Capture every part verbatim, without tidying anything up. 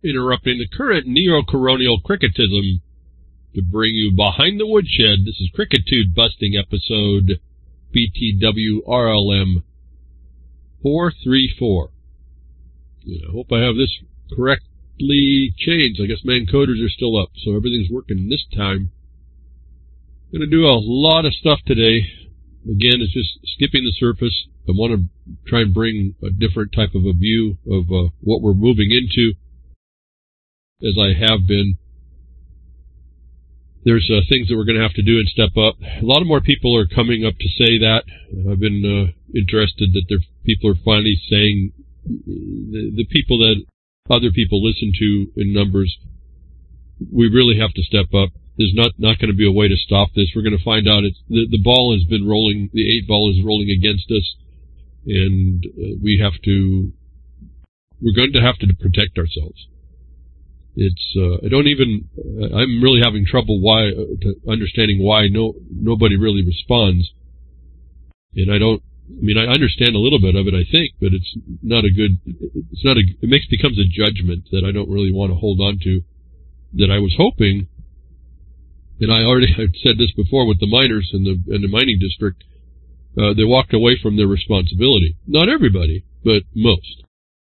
interrupting the current neo-coronial cricketism to bring you Behind the Woodshed. This is Crickitude Busting episode B T W R L M four three four. I hope I have this correctly changed. I guess man coders are still up, so everything's working this time. I'm going to do a lot of stuff today. Again, it's just skipping the surface. I want to try and bring a different type of a view of uh, what we're moving into, as I have been. There's uh, things that we're going to have to do and step up. A lot of more people are coming up to say that. I've been uh, interested that there people are finally saying, the, the people that other people listen to in numbers, we really have to step up. There's not, not going to be a way to stop this. We're going to find out it's, the, the ball has been rolling, the eight ball is rolling against us, and uh, we have to, we're going to have to protect ourselves. It's, uh, I don't even, I'm really having trouble why, uh, to understanding why no, nobody really responds. And I don't, I mean, I understand a little bit of it, I think, but it's not a good, it's not a, it makes, becomes a judgment that I don't really want to hold on to, that I was hoping, and I already I've said this before with the miners in the, in the mining district, uh, they walked away from their responsibility. Not everybody, but most.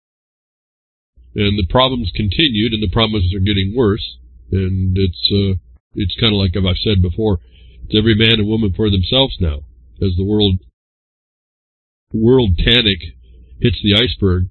And the problems continued, and the problems are getting worse, and it's uh, it's kind of like I've said before, it's every man and woman for themselves now, as the world world panic hits the iceberg.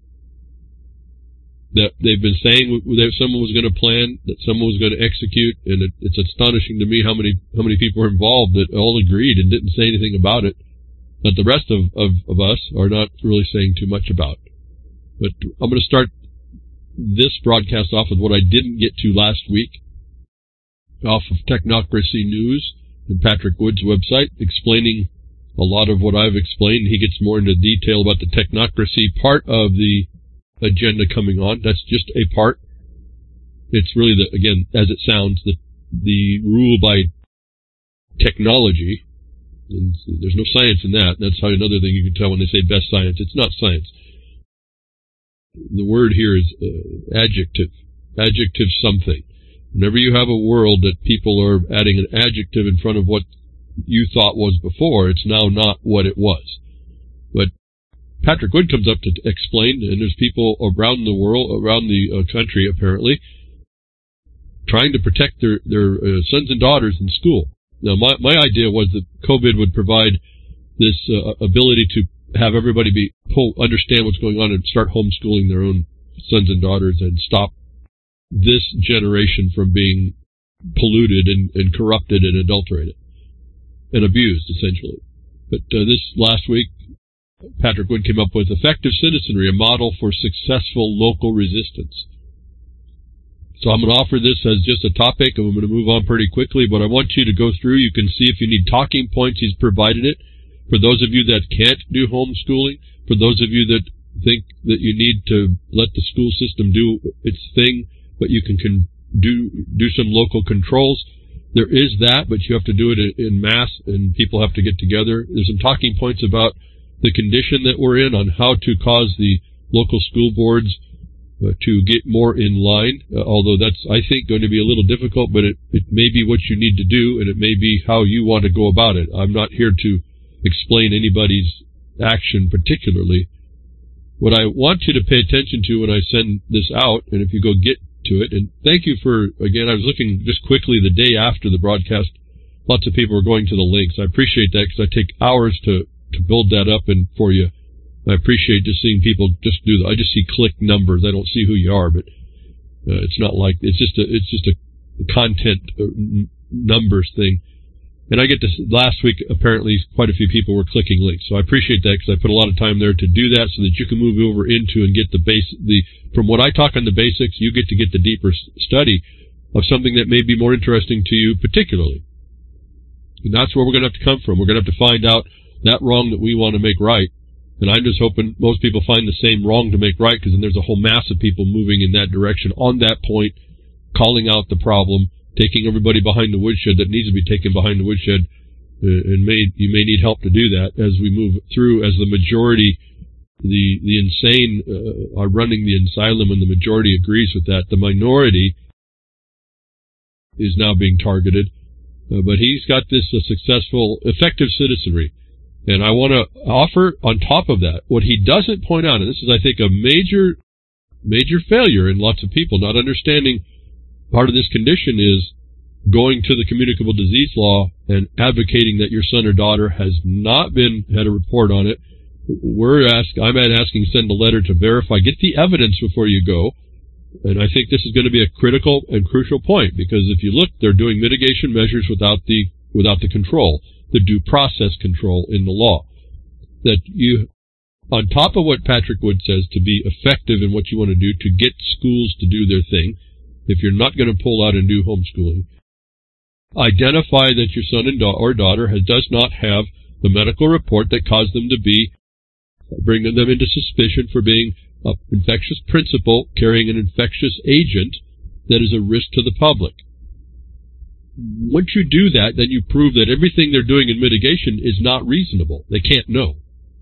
That they've been saying that someone was going to plan, that someone was going to execute, and it, it's astonishing to me how many how many people are involved that all agreed and didn't say anything about it, that the rest of, of, of us are not really saying too much about. But I'm going to start this broadcast off with what I didn't get to last week, off of Technocracy News and Patrick Wood's website, explaining a lot of what I've explained. He gets more into detail about the technocracy part of the agenda coming on. That's just a part. It's really, the again, as it sounds, the the rule by technology. And there's no science in that. That's how another thing you can tell when they say best science. It's not science. The word here is uh, adjective. Adjective something. Whenever you have a world that people are adding an adjective in front of what you thought was before, it's now not what it was. But Patrick Wood comes up to explain, and there's people around the world, around the uh, country apparently, trying to protect their, their uh, sons and daughters in school. Now, my, my idea was that COVID would provide this uh, ability to have everybody be pull, understand what's going on and start homeschooling their own sons and daughters and stop this generation from being polluted and, and corrupted and adulterated and abused, essentially. But uh, this last week, Patrick Wood came up with Effective Citizenry, a model for successful local resistance. So I'm going to offer this as just a topic, and I'm going to move on pretty quickly, but I want you to go through. You can see if you need talking points, he's provided it. For those of you that can't do homeschooling, for those of you that think that you need to let the school system do its thing, but you can, can do do some local controls, there is that, but you have to do it in mass, and people have to get together. There's some talking points about the condition that we're in, on how to cause the local school boards uh, to get more in line, uh, although that's, I think, going to be a little difficult, but it, it may be what you need to do, and it may be how you want to go about it. I'm not here to explain anybody's action particularly. What I want you to pay attention to when I send this out, and if you go get to it, and thank you for, again, I was looking just quickly the day after the broadcast, lots of people were going to the links. I appreciate that, because I take hours to to build that up and for you. I appreciate just seeing people just do that. I just see click numbers. I don't see who you are, but uh, it's not like, it's just a, it's just a content uh, n- numbers thing. And I get to, last week, apparently quite a few people were clicking links. So I appreciate that, because I put a lot of time there to do that so that you can move over into and get the base, the, from what I talk on the basics, you get to get the deeper study of something that may be more interesting to you particularly. And that's where we're going to have to come from. We're going to have to find out that wrong that we want to make right. And I'm just hoping most people find the same wrong to make right, because then there's a whole mass of people moving in that direction on that point, calling out the problem, taking everybody behind the woodshed that needs to be taken behind the woodshed, uh, and may, you may need help to do that as we move through, as the majority the the insane uh, are running the asylum, and the majority agrees with that. The minority is now being targeted, uh, but he's got this uh, successful, effective citizenry. And I want to offer on top of that what he doesn't point out, and this is, I think, a major, major failure in lots of people not understanding part of this condition is going to the communicable disease law and advocating that your son or daughter has not been had a report on it. We're ask, I'm asking send a letter to verify, get the evidence before you go. And I think this is going to be a critical and crucial point, because if you look, they're doing mitigation measures without the without the control, the due process control in the law. That you, on top of what Patrick Wood says, to be effective in what you want to do, to get schools to do their thing, if you're not going to pull out and do homeschooling, identify that your son and da- or daughter has, does not have the medical report that caused them to be, bringing them into suspicion for being an infectious principal carrying an infectious agent that is a risk to the public. Once you do that, then you prove that everything they're doing in mitigation is not reasonable. They can't know.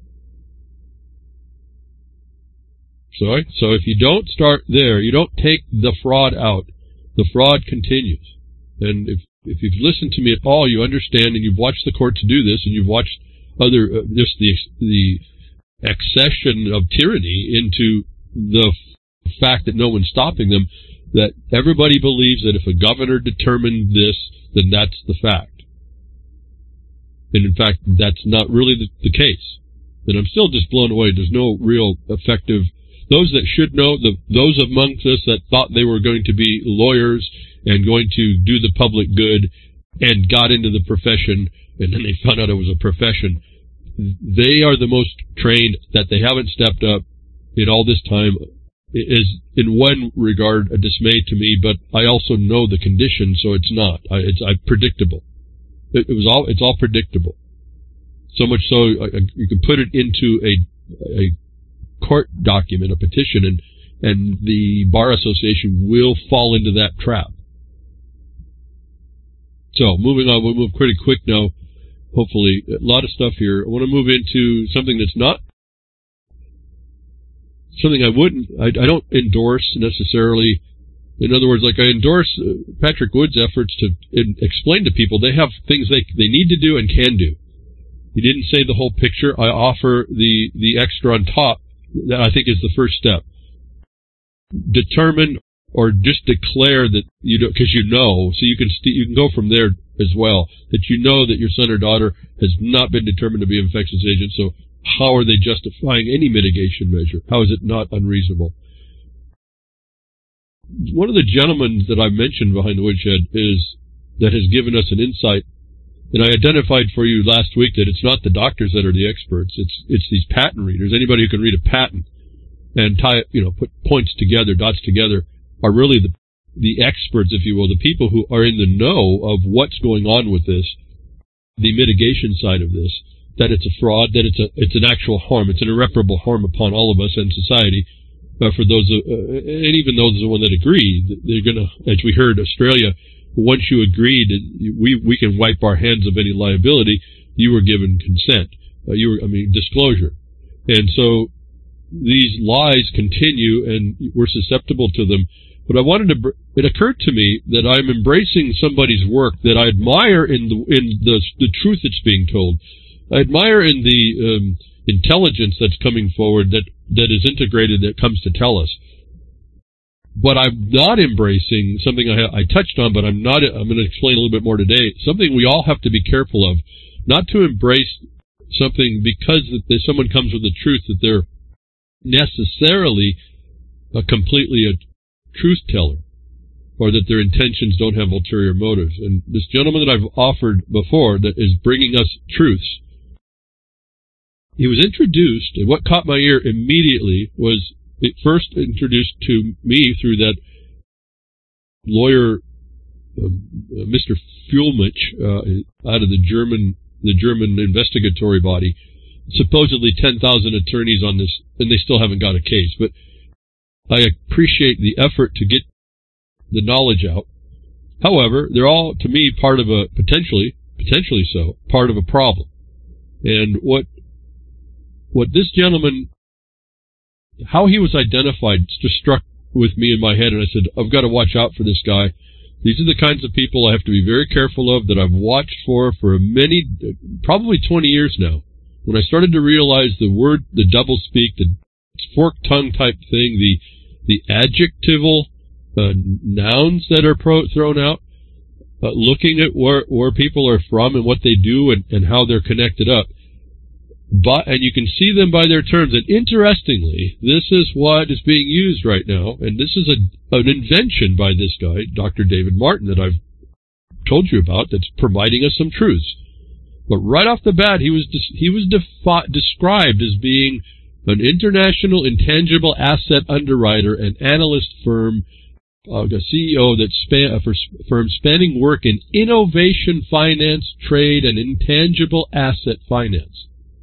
So, so if you don't start there, you don't take the fraud out, the fraud continues. And if, if you've listened to me at all, you understand, and you've watched the courts do this, and you've watched other, uh, just the, the accession of tyranny into the f- fact that no one's stopping them, that everybody believes that if a governor determined this, then that's the fact. And in fact, that's not really the, the case. And I'm still just blown away. There's no real effective, those that should know, the, those amongst us that thought they were going to be lawyers and going to do the public good and got into the profession, and then they found out it was a profession, they are the most trained, that they haven't stepped up in all this time, is in one regard a dismay to me, but I also know the condition, so it's not. I, it's I, predictable. It, it was all. It's all predictable. So much so I, you can put it into a a court document, a petition, and and the Bar Association will fall into that trap. So moving on, we'll move pretty quick now. Hopefully, a lot of stuff here. I want to move into something that's not. Something I wouldn't, I, I don't endorse necessarily. In other words, like I endorse uh, Patrick Wood's efforts to in, explain to people they have things they they need to do and can do. He didn't say the whole picture. I offer the, the extra on top that I think is the first step. Determine or just declare that you do, because you know, so you can st- you can go from there as well, that you know that your son or daughter has not been determined to be an infectious agent, so how are they justifying any mitigation measure? How is it not unreasonable? One of the gentlemen that I mentioned behind the woodshed is that has given us an insight, and I identified for you last week that it's not the doctors that are the experts. It's it's these patent readers. Anybody who can read a patent and tie, you know, put points together, dots together, are really the the experts, if you will, the people who are in the know of what's going on with this, the mitigation side of this. That it's a fraud, that it's a it's an actual harm, it's an irreparable harm upon all of us and society. Uh, for those, uh, and even those the one that agree, they're going to, as we heard, Australia. Once you agreed, we we can wipe our hands of any liability. You were given consent. Uh, you were, I mean, disclosure, and so these lies continue, and we're susceptible to them. But I wanted to. It occurred to me that I'm embracing somebody's work that I admire in the in the the truth that's being told. I admire in the um, intelligence that's coming forward that, that is integrated, that comes to tell us. But I'm not embracing something I, I touched on, but I'm not. I'm going to explain a little bit more today. Something we all have to be careful of, not to embrace something because that someone comes with the truth that they're necessarily a completely a truth teller, or that their intentions don't have ulterior motives. And this gentleman that I've offered before that is bringing us truths, he was introduced, and what caught my ear immediately was it first introduced to me through that lawyer, uh, Mister Fulmich, uh, out of the German the German investigatory body. Supposedly ten thousand attorneys on this, and they still haven't got a case. But I appreciate the effort to get the knowledge out. However, they're all, to me, part of a, potentially, potentially so, part of a problem. And what what this gentleman how he was identified just struck with me in my head, and I said, I've got to watch out for this guy. These are the kinds of people I have to be very careful of, that I've watched for for many, probably twenty years now. When I started to realize the word, the doublespeak, the forked tongue type thing, the the adjectival uh, nouns that are pro- thrown out, uh, looking at where, where people are from and what they do and, and how they're connected up. But, and you can see them by their terms. And interestingly, this is what is being used right now, and this is a, an invention by this guy, Doctor David Martin, that I've told you about, that's providing us some truths. But right off the bat, he was he was defi- described as being an international intangible asset underwriter and analyst firm, uh, a C E O that span uh, for firm spanning work in innovation finance, trade, and intangible asset finance.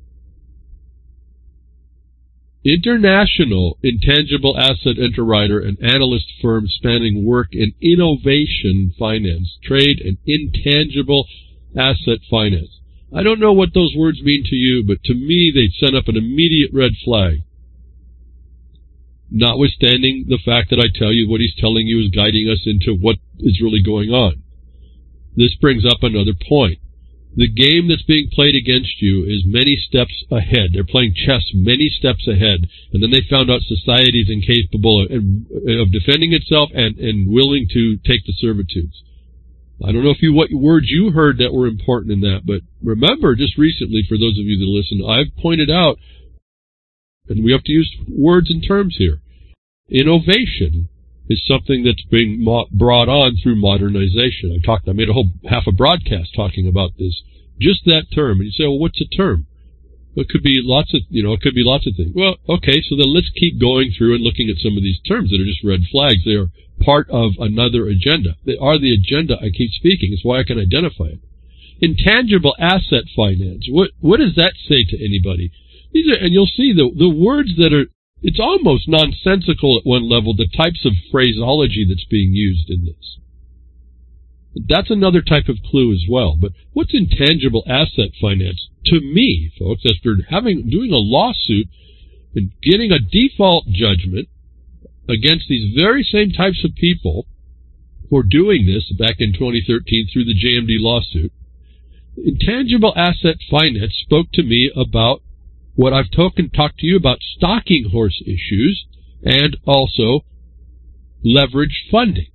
International intangible asset underwriter and analyst firm spanning work in innovation finance, trade, and intangible asset finance. I don't know what those words mean to you, but to me they sent up an immediate red flag. Notwithstanding the fact that I tell you what he's telling you is guiding us into what is really going on. This brings up another point. The game that's being played against you is many steps ahead. They're playing chess many steps ahead, and then they found out society is incapable of, of defending itself and, and willing to take the servitudes. I don't know if you what words you heard that were important in that, but remember, just recently, for those of you that listen, I've pointed out, and we have to use words and terms here, innovation is something that's being mo- brought on through modernization. I talked, I made a whole half a broadcast talking about this, just that term. And you say, well, what's a term? Well, it could be lots of, you know, it could be lots of things. Well, okay, so then let's keep going through and looking at some of these terms that are just red flags. They are part of another agenda. They are the agenda I keep speaking. It's why I can identify it. Intangible asset finance. What what does that say to anybody? These are, and you'll see the the words that are, it's almost nonsensical at one level, the types of phraseology that's being used in this. That's another type of clue as well. But what's intangible asset finance? To me, folks, after having doing a lawsuit and getting a default judgment against these very same types of people for doing this back in twenty thirteen through the J M D lawsuit, intangible asset finance spoke to me about what I've talked talked to you about, stalking horse issues and also leveraged funding.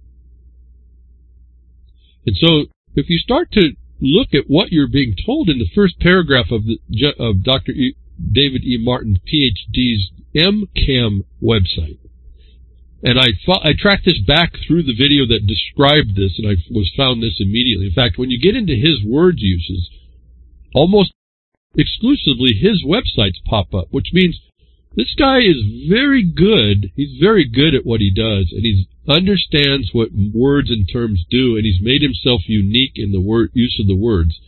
And so if you start to look at what you're being told in the first paragraph of the of Doctor E, David E. Martin, P H D's M CAM website, and I I tracked this back through the video that described this, and I was found this immediately. In fact, when you get into his word uses, almost exclusively his websites pop up, which means this guy is very good. He's very good at what he does, and he understands what words and terms do, and he's made himself unique in the word use of the words.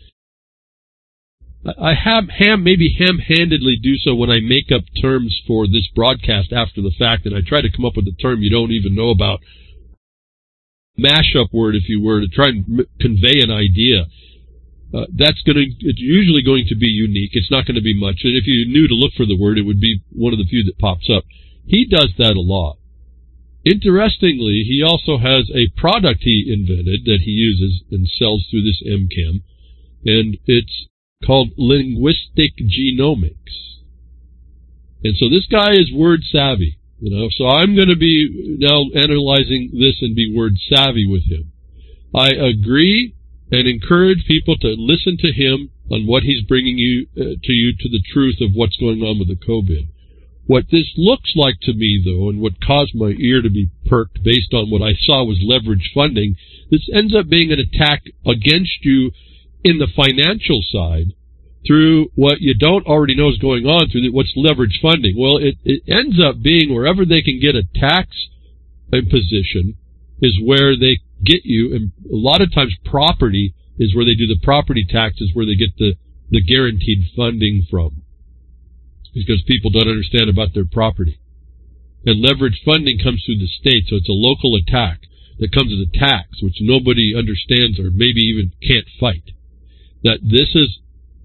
I have ham maybe ham-handedly do so when I make up terms for this broadcast after the fact, and I try to come up with a term you don't even know about. Mash-up word, if you were, to try and m- convey an idea. Uh, that's going to, it's usually going to be unique. It's not going to be much. And if you knew to look for the word, it would be one of the few that pops up. He does that a lot. Interestingly, he also has a product he invented that he uses and sells through this M CAM, and it's called linguistic genomics. And so this guy is word savvy, you know, so I'm going to be now analyzing this and be word savvy with him. I agree and encourage people to listen to him on what he's bringing you uh, to you to the truth of what's going on with the COVID. What this looks like to me, though, and what caused my ear to be perked based on what I saw was leverage funding, this ends up being an attack against you in the financial side through what you don't already know is going on through the, what's leverage funding. Well, it, it ends up being wherever they can get a tax imposition is where they get you, and a lot of times property is where they do the property taxes, where they get the, the guaranteed funding from, because people don't understand about their property. And leverage funding comes through the state, so it's a local attack that comes as a tax, which nobody understands or maybe even can't fight. That this is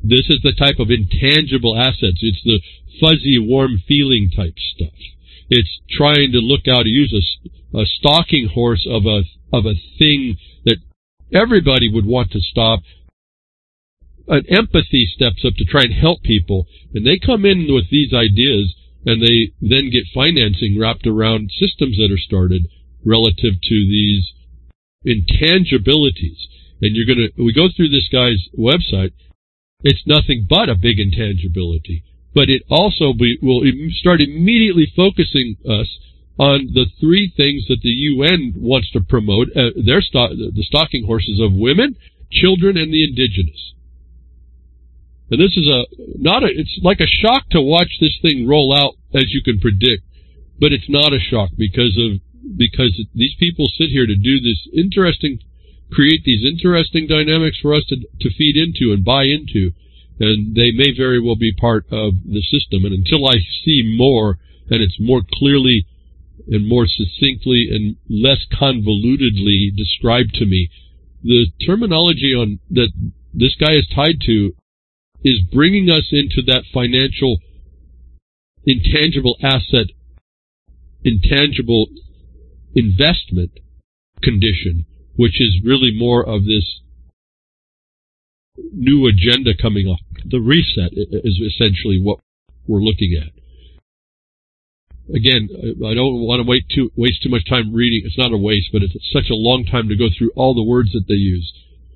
This is the type of intangible assets. It's the fuzzy, warm feeling type stuff. It's trying to look out, to use a, a stalking horse of a of a thing that everybody would want to stop. An empathy steps up to try and help people, and they come in with these ideas, and they then get financing wrapped around systems that are started relative to these intangibilities. And you're gonna, we go through this guy's website, it's nothing but a big intangibility. But it also be, will start immediately focusing us on the three things that the U N wants to promote, uh, their stock, the stalking horses of women, children, and the indigenous. And this is a, not a, it's like a shock to watch this thing roll out, as you can predict, but it's not a shock because of, because these people sit here to do this interesting, create these interesting dynamics for us to, to feed into and buy into, and they may very well be part of the system. And until I see more, and it's more clearly and more succinctly and less convolutedly described to me, the terminology on that this guy is tied to is bringing us into that financial intangible asset, intangible investment condition, which is really more of this new agenda coming up. The reset is essentially what we're looking at. Again, I don't want to wait too, waste too much time reading. It's not a waste, but it's such a long time to go through all the words that they use.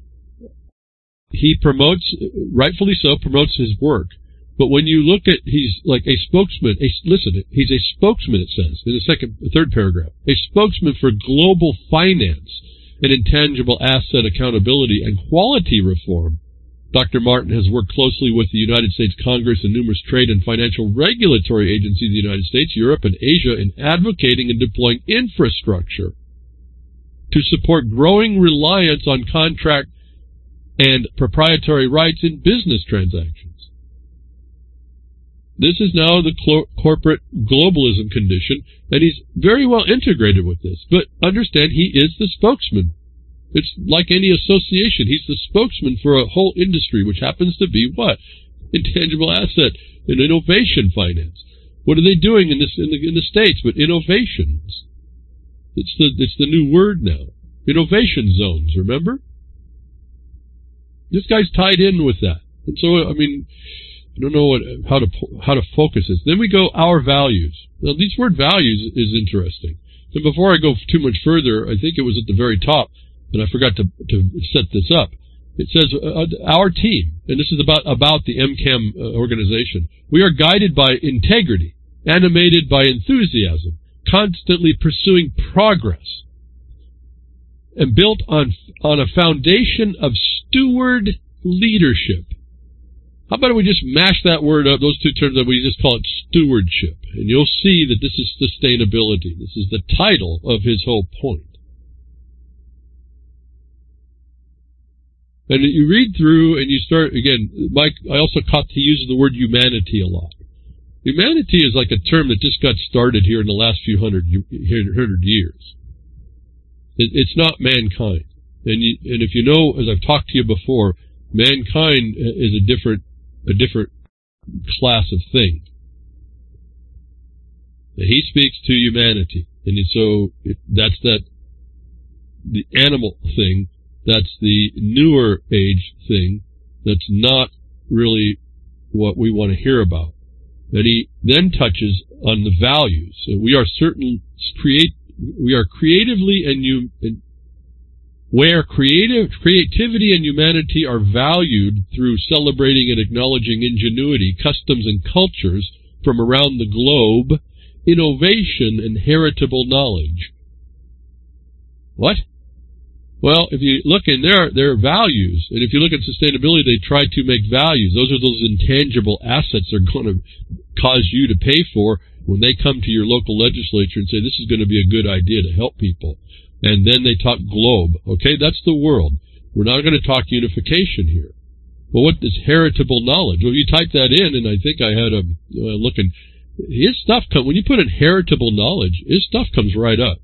He promotes, rightfully so, promotes his work. But when you look at, he's like a spokesman, a, listen, he's a spokesman, it says, in the second, third paragraph, a spokesman for global finance and intangible asset accountability and quality reform. Doctor Martin has worked closely with the United States Congress and numerous trade and financial regulatory agencies in the United States, Europe, and Asia in advocating and deploying infrastructure to support growing reliance on contract and proprietary rights in business transactions. This is now the cl- corporate globalism condition, and he's very well integrated with this. But understand, he is the spokesman. It's like any association. He's the spokesman for a whole industry, which happens to be what? Intangible asset and innovation finance. What are they doing in this in the, in the States but innovations? It's the it's the new word now. Innovation zones, remember? This guy's tied in with that. And so, I mean, I don't know what, how to how to focus this. Then we go our values. Now, this word values is interesting. And before I go too much further, I think it was at the very top, and I forgot to, to set this up. It says, uh, our team, and this is about, about the M CAM uh, organization. We are guided by integrity, animated by enthusiasm, constantly pursuing progress, and built on on a foundation of steward leadership. How about we just mash that word up, those two terms, and we just call it stewardship, and you'll see that this is sustainability. This is the title of his whole point. And you read through and you start, again, Mike, I also caught he uses the word humanity a lot. Humanity is like a term that just got started here in the last few hundred, hundred years. It, it's not mankind. And, you, and if you know, as I've talked to you before, mankind is a different, a different class of thing. He speaks to humanity. And so it, that's that, the animal thing. That's the newer age thing. That's not really what we want to hear about. And he then touches on the values. And we are certain create we are creatively and you and where creative creativity and humanity are valued through celebrating and acknowledging ingenuity, customs, and cultures from around the globe, innovation and heritable knowledge. What? Well, if you look in their, their values, and if you look at sustainability, they try to make values. Those are those intangible assets they're going to cause you to pay for when they come to your local legislature and say, this is going to be a good idea to help people. And then they talk globe. Okay, that's the world. We're not going to talk unification here. Well, what is heritable knowledge? Well, you type that in, and I think I had a uh, looking. His stuff, come, when you put in heritable knowledge, his stuff comes right up.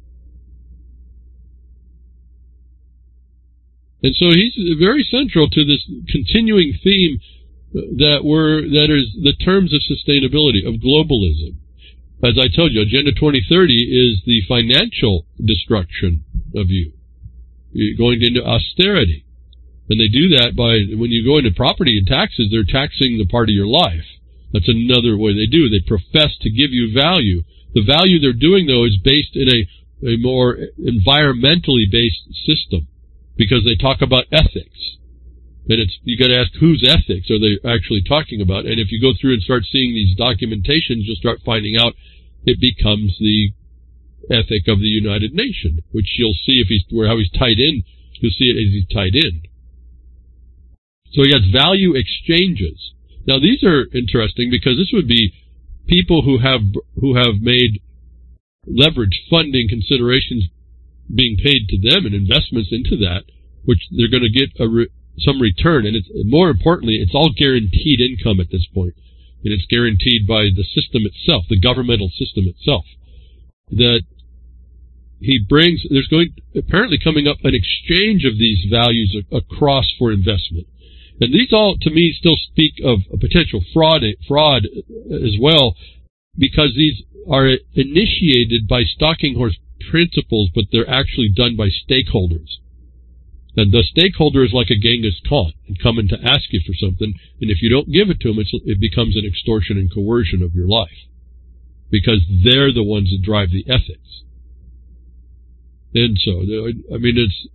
And so he's very central to this continuing theme that were that is the terms of sustainability, of globalism. As I told you, Agenda twenty thirty is the financial destruction of you. You're going into austerity. And they do that by, when you go into property and taxes, they're taxing the part of your life. That's another way they do. They profess to give you value. The value they're doing, though, is based in a, a more environmentally based system, because they talk about ethics. And it's, you got to ask, whose ethics are they actually talking about? And if you go through and start seeing these documentations, you'll start finding out it becomes the ethic of the United Nations, which you'll see if he's, where how he's tied in. You'll see it as he's tied in. So he has value exchanges. Now these are interesting because this would be people who have who have made leverage funding considerations being paid to them and investments into that, which they're going to get a re some return, and it's, more importantly, it's all guaranteed income at this point, and it's guaranteed by the system itself, the governmental system itself. That he brings, there's going apparently coming up an exchange of these values across for investment, and these all, to me, still speak of a potential fraud, fraud as well, because these are initiated by stalking horse principles, but they're actually done by stakeholders. And the stakeholder is like a Genghis Khan and coming to ask you for something, and if you don't give it to them, it's, it becomes an extortion and coercion of your life, because they're the ones that drive the ethics. And so, I mean, it's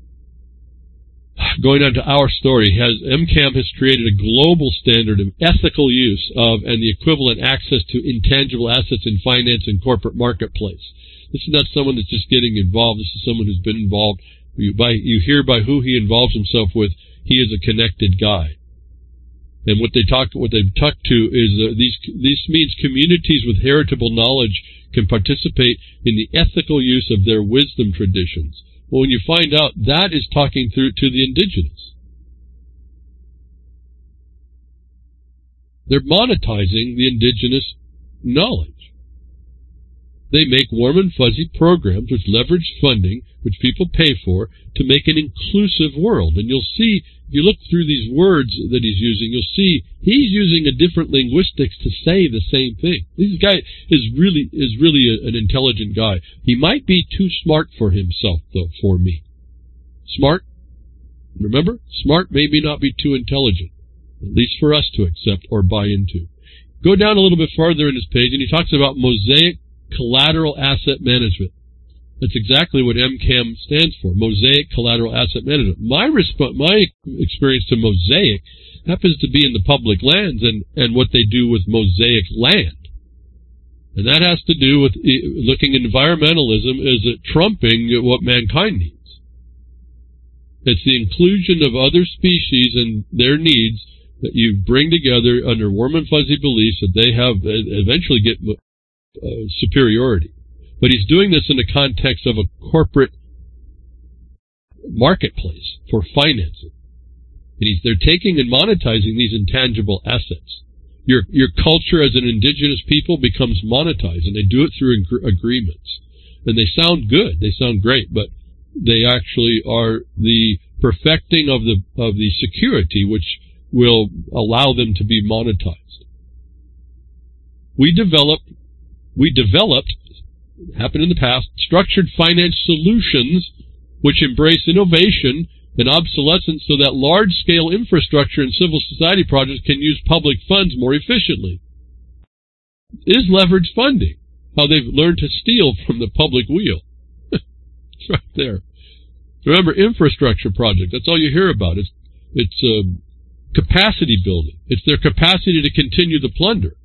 going on to our story. Has M CAM has created a global standard of ethical use of and the equivalent access to intangible assets in finance and corporate marketplace. This is not someone that's just getting involved. This is someone who's been involved. You, by, you hear by who he involves himself with, he is a connected guy. And what they talk, what they've talked to is uh, these. This means communities with heritable knowledge can participate in the ethical use of their wisdom traditions. Well, when you find out, that is talking through to the indigenous. They're monetizing the indigenous knowledge. They make warm and fuzzy programs which leverage funding, which people pay for, to make an inclusive world. And you'll see, if you look through these words that he's using, you'll see he's using a different linguistics to say the same thing. This guy is really is really a, an intelligent guy. He might be too smart for himself, though, for me. Smart, remember? Smart maybe not be too intelligent, at least for us to accept or buy into. Go down a little bit farther in his page, and he talks about Mosaic Collateral Asset Management. That's exactly what M CAM stands for, Mosaic Collateral Asset Management. My resp my experience to Mosaic happens to be in the public lands and, and what they do with Mosaic land. And that has to do with looking at environmentalism as it trumping what mankind needs. It's the inclusion of other species and their needs that you bring together under warm and fuzzy beliefs that they have eventually get Uh, superiority. But he's doing this in the context of a corporate marketplace for financing. And he's, they're taking and monetizing these intangible assets. Your, your culture as an indigenous people becomes monetized, and they do it through ag agreements. And they sound good, they sound great, but they actually are the perfecting of the, of the security which will allow them to be monetized. We developed We developed, happened in the past, structured finance solutions which embrace innovation and obsolescence so that large-scale infrastructure and civil society projects can use public funds more efficiently. Is leverage funding, how they've learned to steal from the public wheel. It's right there. Remember, infrastructure project, that's all you hear about. It's, it's uh, capacity building. It's their capacity to continue the plunder.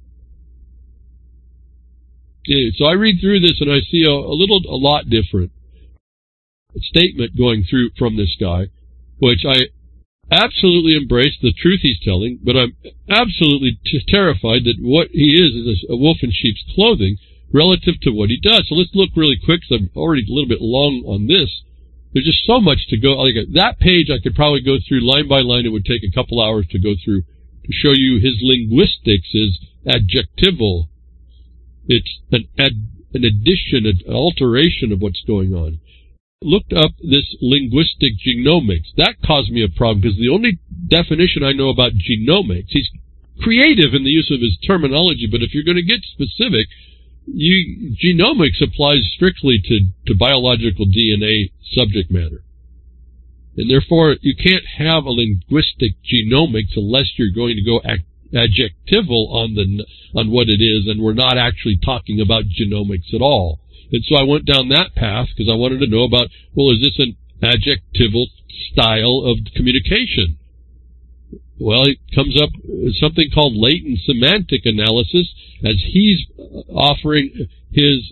So I read through this and I see a, a little, a lot different statement going through from this guy, which I absolutely embrace the truth he's telling, but I'm absolutely t terrified that what he is is a wolf in sheep's clothing relative to what he does. So let's look really quick, because I'm already a little bit long on this. There's just so much to go. Like that page I could probably go through line by line. It would take a couple hours to go through to show you his linguistics is adjectival. It's an, ad, an addition, an alteration of what's going on. looked up this linguistic genomics. That caused me a problem because the only definition I know about genomics, he's creative in the use of his terminology, but if you're going to get specific, you, genomics applies strictly to, to biological D N A subject matter. And therefore, you can't have a linguistic genomics unless you're going to go ad- adjectival on the on what it is, and we're not actually talking about genomics at all. And so I went down that path because I wanted to know about, well, is this an adjectival style of communication? Well, it comes up something called latent semantic analysis, as he's offering his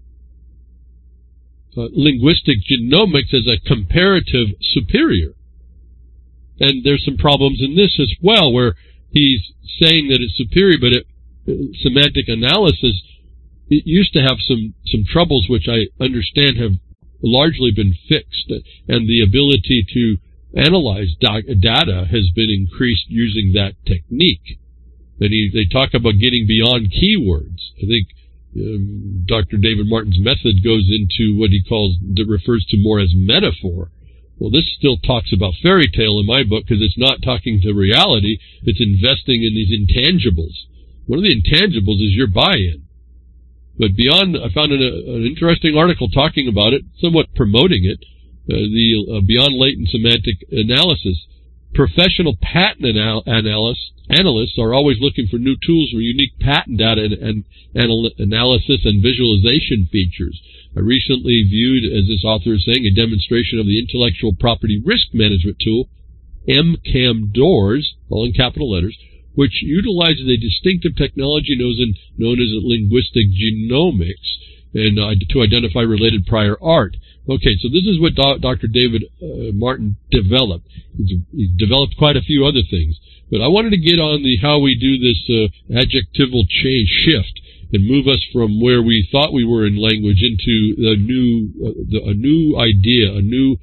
uh, linguistic genomics as a comparative superior. And there's some problems in this as well, where he's saying that it's superior, but it, uh, semantic analysis, it used to have some, some troubles which I understand have largely been fixed, and the ability to analyze doc- data has been increased using that technique. And he, they talk about getting beyond keywords. I think um, Doctor David Martin's method goes into what he calls, that refers to more as metaphor. Well, this still talks about fairy tale in my book because it's not talking to reality. It's investing in these intangibles. One of the intangibles is your buy-in. But beyond, I found an, an interesting article talking about it, somewhat promoting it, uh, the uh, Beyond Latent Semantic Analysis. Professional patent anal- analysts, analysts are always looking for new tools for unique patent data and, and anal- analysis and visualization features. I recently viewed, as this author is saying, a demonstration of the intellectual property risk management tool, M CAM DOORS, all in capital letters, which utilizes a distinctive technology known as, known as linguistic genomics and uh, to identify related prior art. Okay, so this is what Do- Doctor David uh, Martin developed. He's, he's developed quite a few other things, but I wanted to get on the how we do this uh, adjectival change shift and move us from where we thought we were in language into a new, uh, the, a new idea, a new,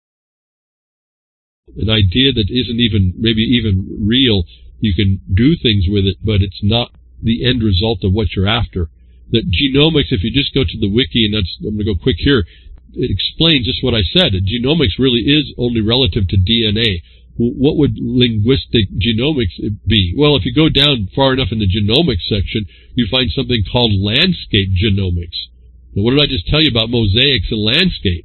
an idea that isn't even maybe even real. You can do things with it, but it's not the end result of what you're after. That genomics, if you just go to the wiki, and that's, I'm going to go quick here, it explains just what I said. Genomics really is only relative to D N A. What would linguistic genomics be? Well, if you go down far enough in the genomics section, you find something called landscape genomics. Now, what did I just tell you about mosaics and landscape?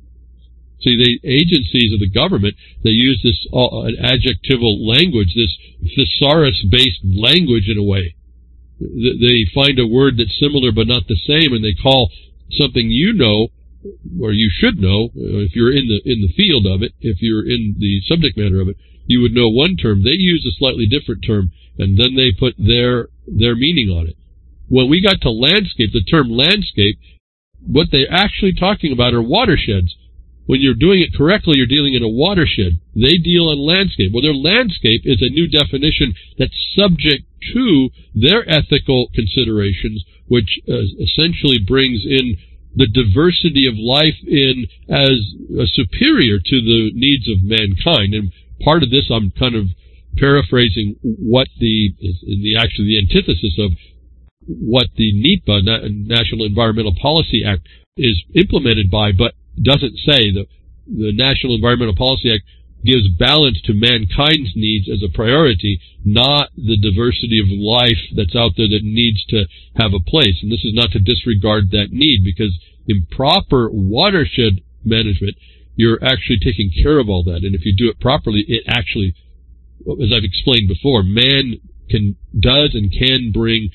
See, the agencies of the government, they use this uh, an adjectival language, this thesaurus-based language in a way. They find a word that's similar but not the same, and they call something you know, or you should know, if you're in the in the field of it, if you're in the subject matter of it, you would know one term. They use a slightly different term, and then they put their their meaning on it. When we got to landscape, the term landscape, what they're actually talking about are watersheds. When you're doing it correctly, you're dealing in a watershed. They deal in landscape. Well, their landscape is a new definition that's subject to their ethical considerations, which uh, essentially brings in the diversity of life in as a superior to the needs of mankind. And part of this, I'm kind of paraphrasing what the, is in the actually the antithesis of what the NEPA, National Environmental Policy Act, is implemented by, but doesn't say. The, the National Environmental Policy Act gives balance to mankind's needs as a priority, not the diversity of life that's out there that needs to have a place. And this is not to disregard that need, because in proper watershed management, you're actually taking care of all that. And if you do it properly, it actually, as I've explained before, man can, does and can bring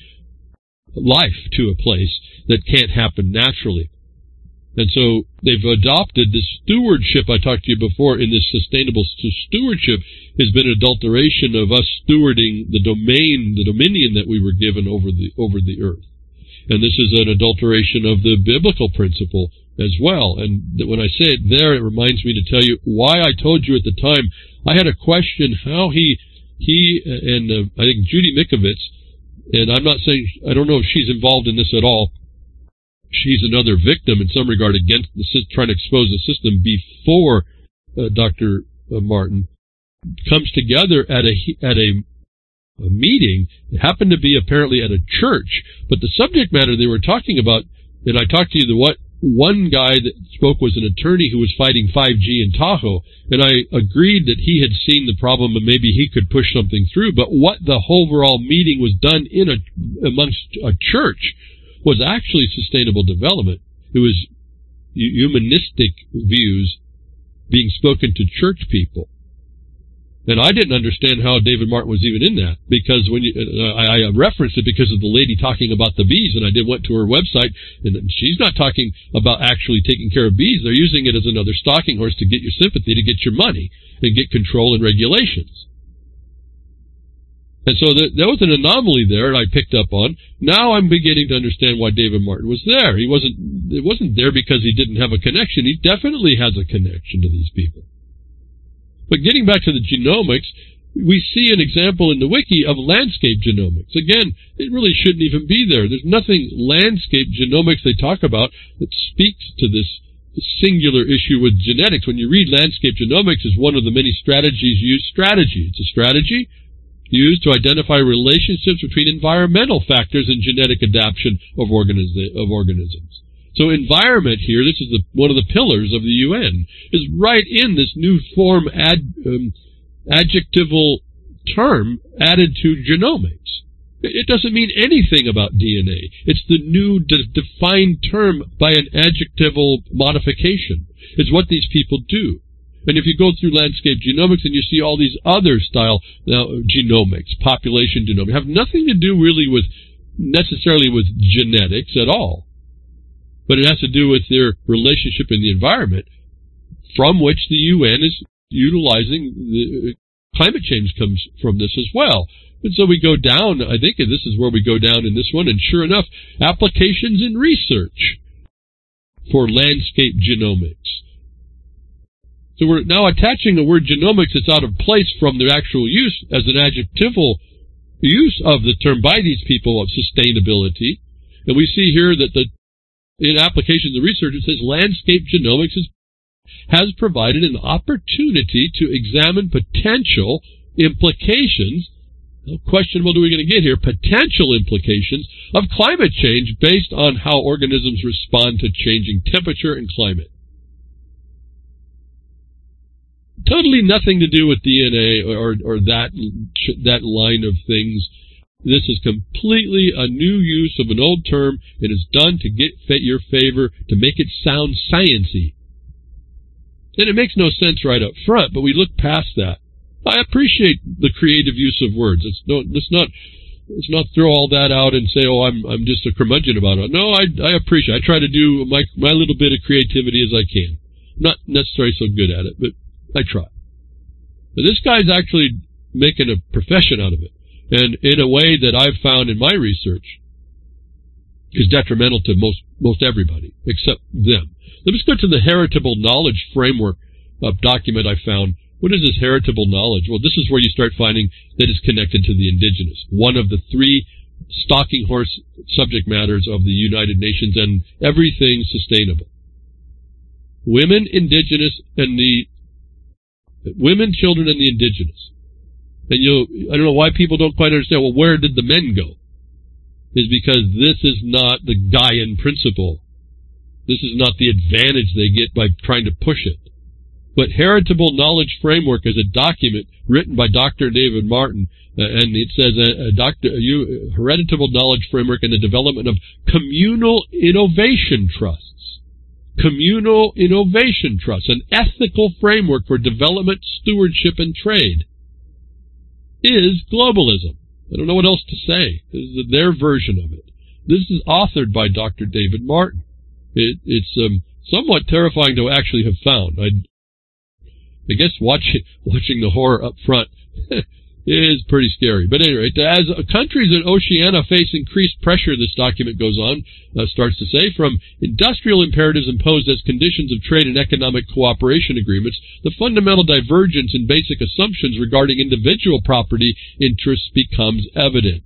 life to a place that can't happen naturally. And so they've adopted this stewardship I talked to you before. In this sustainable stewardship has been adulteration of us stewarding the domain, the dominion that we were given over the over the earth. And this is an adulteration of the biblical principle as well. And when I say it there, it reminds me to tell you why I told you at the time. I had a question how he he and uh, I think Judy Mikovits, and I'm not saying, I don't know if she's involved in this at all. She's another victim in some regard against the trying to expose the system before uh, Doctor Martin comes together at a at a, a meeting. It happened to be apparently at a church, but the subject matter they were talking about, and I talked to you the what one guy that spoke was an attorney who was fighting five G in Tahoe, and I agreed that he had seen the problem and maybe he could push something through. But what the overall meeting was done in a amongst a church was actually sustainable development. It was humanistic views being spoken to church people. And I didn't understand how David Martin was even in that, because when you, uh, I, I referenced it because of the lady talking about the bees, and I did went to her website, and she's not talking about actually taking care of bees. They're using it as another stalking horse to get your sympathy, to get your money, and get control and regulations. And so that, that was an anomaly there that I picked up on. Now I'm beginning to understand why David Martin was there. He wasn't, it wasn't there because he didn't have a connection. He definitely has a connection to these people. But getting back to the genomics, we see an example in the wiki of landscape genomics. Again, it really shouldn't even be there. There's nothing landscape genomics they talk about that speaks to this singular issue with genetics. When you read landscape genomics, it's one of the many strategies used. Strategy. It's a strategy used to identify relationships between environmental factors and genetic adaptation of, organiz of organisms. So environment here, this is the, one of the pillars of the U N, is right in this new form ad, um, adjectival term added to genomics. It doesn't mean anything about D N A. It's the new de defined term by an adjectival modification. It's what these people do. And if you go through landscape genomics and you see all these other style now, genomics, population genomics, have nothing to do really with necessarily with genetics at all. But it has to do with their relationship in the environment, from which the U N is utilizing. The climate change comes from this as well. And so we go down, I think this is where we go down in this one, and sure enough, applications in research for landscape genomics. So we're now attaching the word genomics that's out of place from the actual use as an adjectival use of the term by these people of sustainability. And we see here that the in applications of research, it says landscape genomics is, has provided an opportunity to examine potential implications, how questionable do we going to get here, potential implications of climate change based on how organisms respond to changing temperature and climate. Totally nothing to do with D N A or, or that, that line of things. This is completely a new use of an old term. It is done to get your favor, to make it sound science-y. And it makes no sense right up front, but we look past that. I appreciate the creative use of words. It's no, let's not let's not throw all that out and say, oh, I'm I'm just a curmudgeon about it. No, I I appreciate it. I try to do my my little bit of creativity as I can. I'm not necessarily so good at it, but I try. But this guy's actually making a profession out of it. And in a way that I've found in my research is detrimental to most most everybody, except them. Let's go to the heritable knowledge framework uh, document I found. What is this heritable knowledge? Well, this is where you start finding that it's connected to the indigenous, one of the three stalking horse subject matters of the United Nations, and everything sustainable. Women, indigenous, and the women, children, and the indigenous. And you, I don't know why people don't quite understand, well, where did the men go? Is because this is not the Gaian principle. This is not the advantage they get by trying to push it. But Heritable Knowledge Framework is a document written by Doctor David Martin, uh, and it says a, a doctor, a Heritable Knowledge Framework and the development of communal innovation trusts. Communal innovation trusts, an ethical framework for development, stewardship, and trade, is globalism. I don't know what else to say. This is their version of it. This is authored by Doctor David Martin. It, it's um, somewhat terrifying to actually have found. I, I guess watching watching the horror up front is pretty scary. But anyway, as countries in Oceania face increased pressure, this document goes on, uh, starts to say, from industrial imperatives imposed as conditions of trade and economic cooperation agreements, the fundamental divergence in basic assumptions regarding individual property interests becomes evident.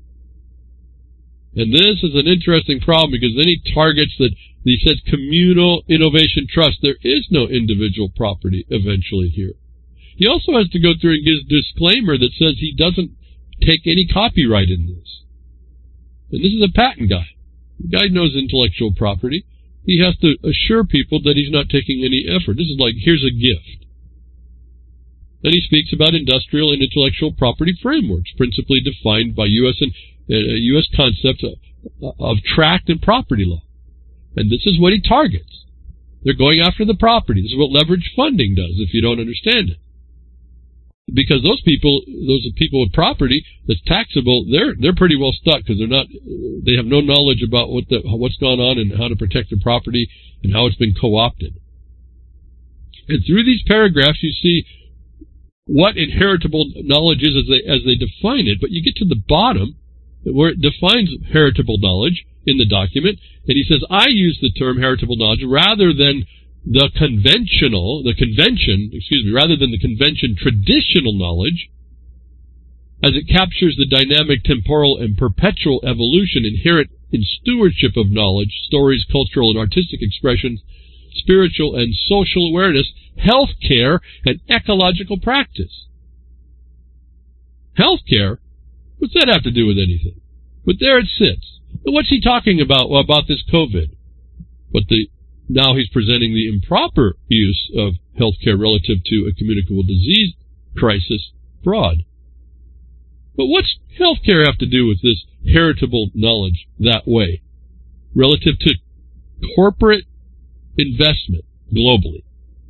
And this is an interesting problem because then he targets that he says communal innovation trust. There is no individual property eventually here. He also has to go through and gives a disclaimer that says he doesn't take any copyright in this. And this is a patent guy. The guy knows intellectual property. he has to assure people that he's not taking any effort. This is like, here's a gift. Then he speaks about industrial and intellectual property frameworks, principally defined by U S and uh, U S concepts of, of tract and property law. And this is what he targets. They're going after the property. This is what leverage funding does, if you don't understand it. Because those people, those people with property that's taxable, they're they're pretty well stuck because they're not, they have no knowledge about what the what's gone on and how to protect their property and how it's been co-opted. And through these paragraphs, you see what inheritable knowledge is as they as they define it. But you get to the bottom where it defines heritable knowledge in the document, and he says, I use the term heritable knowledge rather than the conventional, the convention, excuse me, rather than the convention traditional knowledge, as it captures the dynamic, temporal, and perpetual evolution inherent in stewardship of knowledge, stories, cultural and artistic expressions, spiritual and social awareness, health care, and ecological practice. Health care? What's that have to do with anything? But there it sits. And what's he talking about, well, about this COVID? But the Now he's presenting the improper use of healthcare relative to a communicable disease crisis fraud. But what's healthcare have to do with this heritable knowledge that way, relative to corporate investment globally?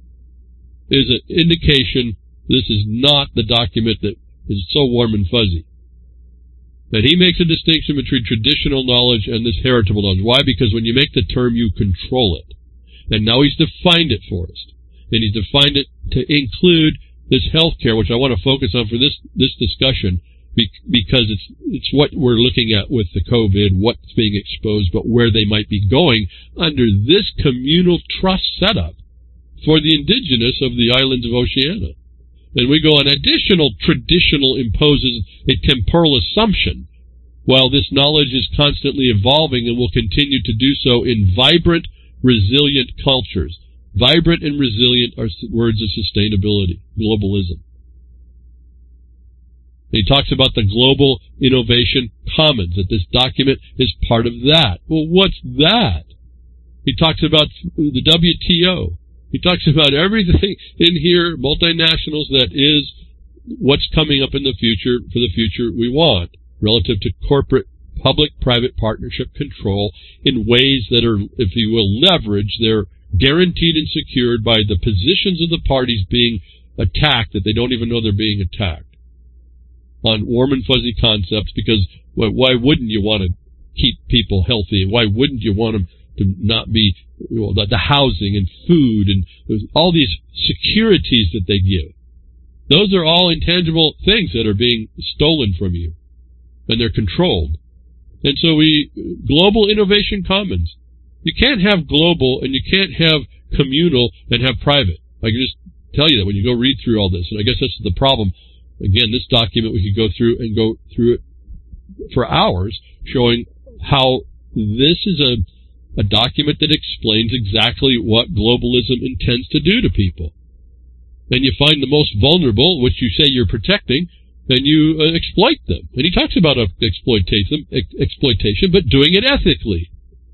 Is an indication this is not the document that is so warm and fuzzy. That he makes a distinction between traditional knowledge and this heritable knowledge. Why? Because when you make the term, you control it. And now he's defined it for us. And he's defined it to include this health care, which I want to focus on for this, this discussion, because it's, it's what we're looking at with the COVID, what's being exposed, but where they might be going under this communal trust setup for the indigenous of the islands of Oceania. And we go on, additional traditional imposes a temporal assumption, while this knowledge is constantly evolving and will continue to do so in vibrant, resilient cultures. Vibrant and resilient are words of sustainability, globalism. He talks about the Global Innovation Commons, that this document is part of that. Well, what's that? He talks about the W T O. He talks about everything in here, multinationals, that is what's coming up in the future for the future we want, relative to corporate public-private partnership control in ways that are, if you will, leverage. They're guaranteed and secured by the positions of the parties being attacked, that they don't even know they're being attacked, on warm and fuzzy concepts, because well, why wouldn't you want to keep people healthy? Why wouldn't you want them to not be, you know, the, the housing and food and all these securities that they give? Those are all intangible things that are being stolen from you, and they're controlled. And so we, Global Innovation Commons. You can't have global and you can't have communal and have private. I can just tell you that when you go read through all this. And I guess that's the problem. Again, this document, we could go through and go through it for hours, showing how this is a, a document that explains exactly what globalism intends to do to people. And you find the most vulnerable, which you say you're protecting, and you uh, exploit them. And he talks about uh, exploitation, ex exploitation, but doing it ethically.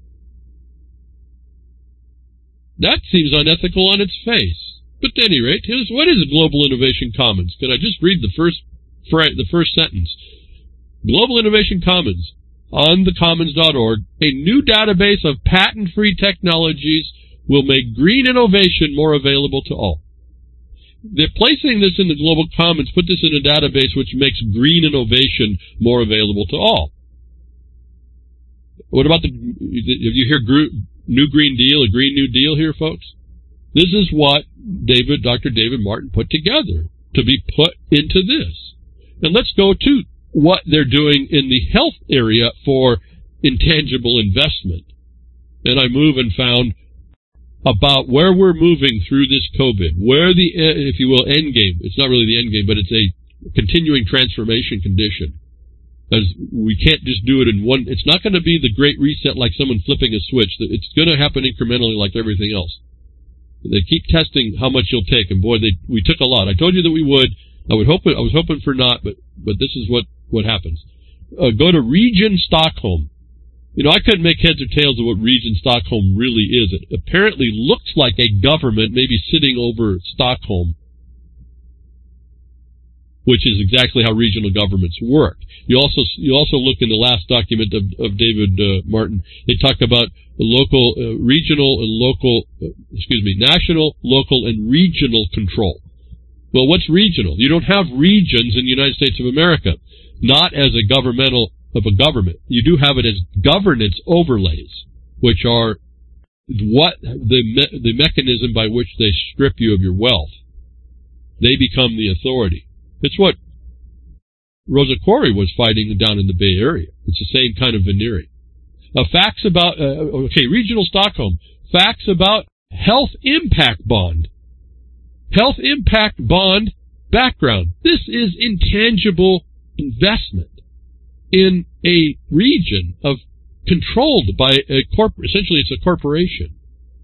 That seems unethical on its face. But at any rate, here's, what is a Global Innovation Commons? Can I just read the first, the first sentence? Global Innovation Commons, on the commons dot org, a new database of patent-free technologies will make green innovation more available to all. They're placing this in the Global Commons, put this in a database which makes green innovation more available to all. What about the, if you hear New Green Deal, a Green New Deal here, folks? This is what David, Doctor David Martin put together to be put into this. And let's go to what they're doing in the health area for intangible investment. And I move and found about where we're moving through this COVID, where the, if you will, end game. It's not really the end game, but it's a continuing transformation condition. As we can't just do it in one, it's not going to be the great reset like someone flipping a switch. It's going to happen incrementally like everything else. They keep testing how much you'll take, and boy, they, we took a lot. I told you that we would. I would hope it, I was hoping for not, but, but this is what, what happens. Uh, go to Region Stockholm. You know, I couldn't make heads or tails of what Region Stockholm really is. It apparently looks like a government maybe sitting over Stockholm, which is exactly how regional governments work. You also you also look in the last document of, of David uh, Martin. They talk about the local, uh, regional, and local, uh, excuse me, national, local, and regional control. Well, what's regional? You don't have regions in the United States of America, not as a governmental of a government. You do have it as governance overlays, which are what the me- the mechanism by which they strip you of your wealth. They become the authority. It's what Rosa Koire was fighting down in the Bay Area. It's the same kind of veneering. Uh, facts about, uh, okay, Regional Stockholm. Facts about Health Impact Bond. Health Impact Bond background. This is intangible investment in a region of controlled by a corp. Essentially, it's a corporation.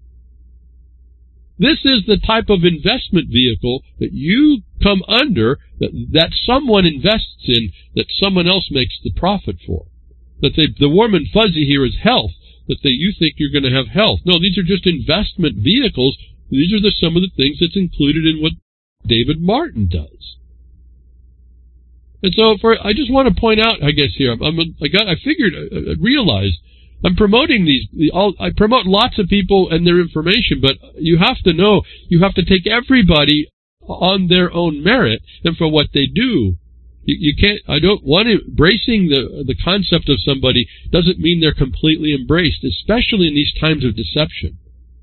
This is the type of investment vehicle that you come under, that, that someone invests in, that someone else makes the profit for. That they, the warm and fuzzy here is health, that they, you think you're going to have health. No, these are just investment vehicles. These are the, some of the things that's included in what David Martin does. And so, for I just want to point out, I guess here, I'm, I'm I got, I figured, I, I realized, I'm promoting these. All, I promote lots of people and their information, but you have to know, you have to take everybody on their own merit and for what they do. You, you can't. I don't want to. Embracing the the concept of somebody doesn't mean they're completely embraced, especially in these times of deception.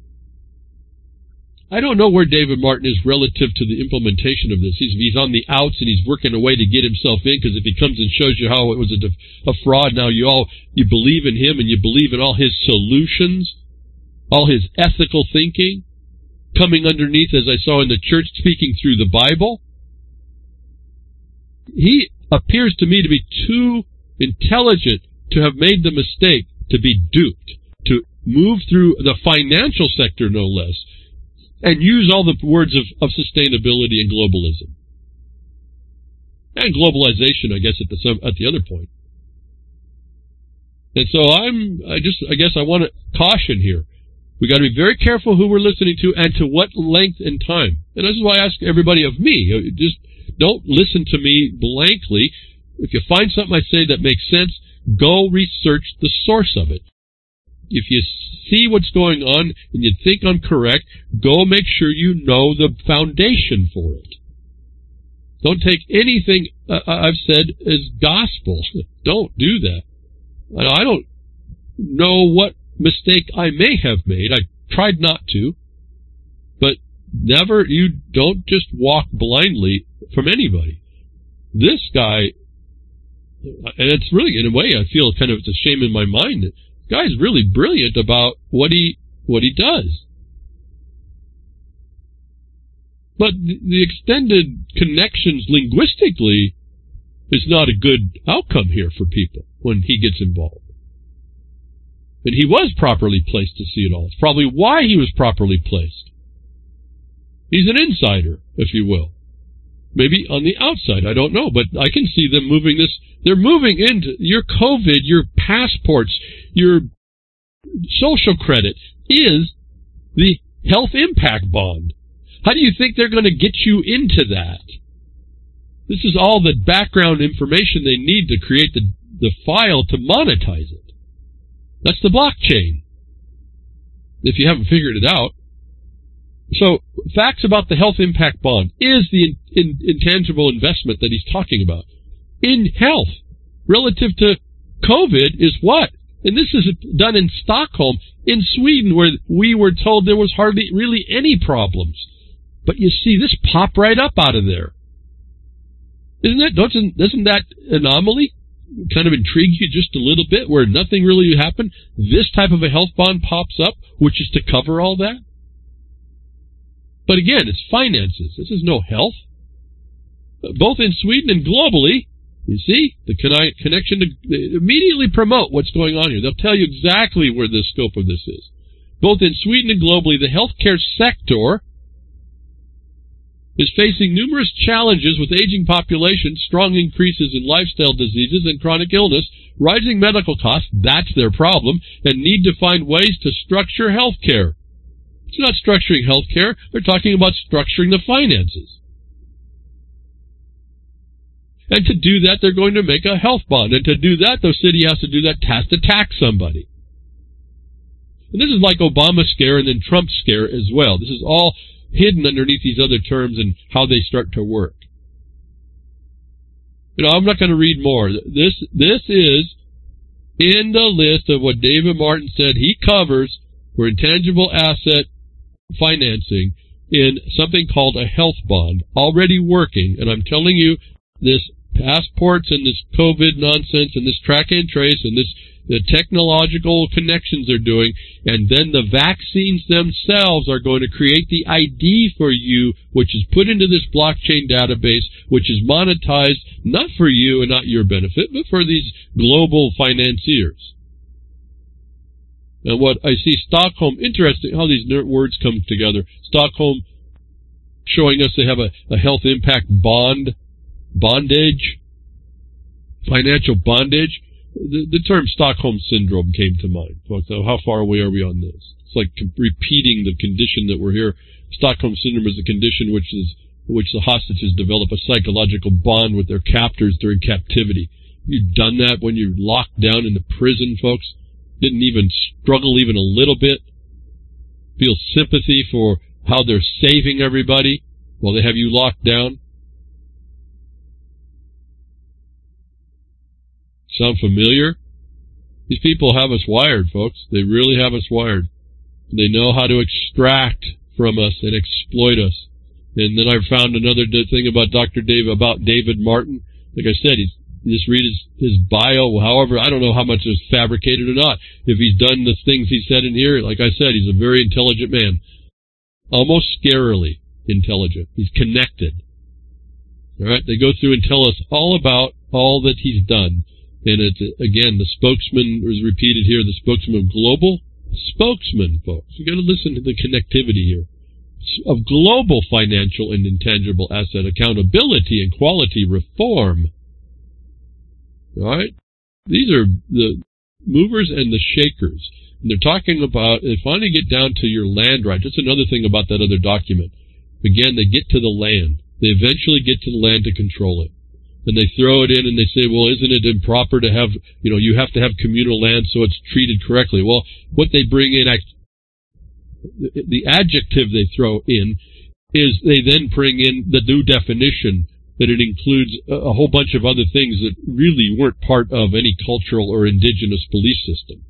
I don't know where David Martin is relative to the implementation of this. He's, he's on the outs and he's working a way to get himself in, because if he comes and shows you how it was a, a fraud, now you all you believe in him and you believe in all his solutions, all his ethical thinking, coming underneath, as I saw in the church, speaking through the Bible. He appears to me to be too intelligent to have made the mistake to be duped, to move through the financial sector, no less, and use all the words of, of sustainability and globalism. And globalization, I guess, at the at the other point. And so I'm, I just, I guess I want to caution here. We got to be very careful who we're listening to and to what length and time. And this is why I ask everybody of me, just don't listen to me blankly. If you find something I say that makes sense, go research the source of it. If you see what's going on and you think I'm correct, go make sure you know the foundation for it. Don't take anything uh, I've said as gospel. Don't do that. I don't know what mistake I may have made. I tried not to. But never, you don't just walk blindly from anybody. This guy, and it's really, in a way, I feel kind of it's a shame in my mind that the guy's really brilliant about what he what he does. But the extended connections linguistically is not a good outcome here for people when he gets involved. And he was properly placed to see it all. It's probably why he was properly placed. He's an insider, if you will. Maybe on the outside, I don't know, but I can see them moving this. They're moving into your COVID, your passports, your social credit is the health impact bond. How do you think they're going to get you into that? This is all the background information they need to create the, the file to monetize it. That's the blockchain, if you haven't figured it out. So, facts about the health impact bond is the in, in, intangible investment that he's talking about. In health, relative to COVID, is what? And this is done in Stockholm, in Sweden, where we were told there was hardly really any problems. But you see, this pop right up out of there. Isn't it? Doesn't, doesn't that anomaly kind of intrigue you just a little bit, where nothing really happened? This type of a health bond pops up, which is to cover all that? But again, it's finances. This is no health. Both in Sweden and globally, you see, the connection to they immediately promote what's going on here. They'll tell you exactly where the scope of this is. Both in Sweden and globally, the healthcare sector is facing numerous challenges with aging population, strong increases in lifestyle diseases and chronic illness, rising medical costs, that's their problem, and need to find ways to structure health care. It's not structuring health care, they're talking about structuring the finances. And to do that, they're going to make a health bond. And to do that, the city has to do that, has to tax somebody. And this is like Obamacare and then Trump scare as well. This is all hidden underneath these other terms and how they start to work. You know, I'm not going to read more. This, this is in the list of what David Martin said he covers for intangible asset financing in something called a health bond, already working. And I'm telling you, this passports and this COVID nonsense and this track and trace and this the technological connections they're doing, and then the vaccines themselves are going to create the I D for you, which is put into this blockchain database, which is monetized not for you and not your benefit, but for these global financiers. And what I see Stockholm, interesting how these words come together. Stockholm showing us they have a, a health impact bond, bondage, financial bondage. The, the term Stockholm Syndrome came to mind. So how far away are we on this? It's like repeating the condition that we're here. Stockholm Syndrome is a condition which is which the hostages develop a psychological bond with their captors during captivity. You've done that when you're locked down in the prison, folks. Didn't even struggle even a little bit. Feel sympathy for how they're saving everybody while they have you locked down. Sound familiar? These people have us wired, folks. They really have us wired. They know how to extract from us and exploit us. And then I found another thing about Doctor Dave, about David Martin. Like I said, he's, you just read his, his bio. However, I don't know how much is fabricated or not. If he's done the things he said in here, like I said, he's a very intelligent man. Almost scarily intelligent. He's connected. All right? They go through and tell us all about all that he's done. And it's, again, the spokesman is repeated here, the spokesman of global spokesman, folks. You got to listen to the connectivity here. Of global financial and intangible asset accountability and quality reform. All right? These are the movers and the shakers. And they're talking about, they finally get down to your land right. That's another thing about that other document. Again, they get to the land. They eventually get to the land to control it. And they throw it in and they say, well, isn't it improper to have, you know, you have to have communal land so it's treated correctly. Well, what they bring in, the adjective they throw in is they then bring in the new definition that it includes a whole bunch of other things that really weren't part of any cultural or indigenous belief system.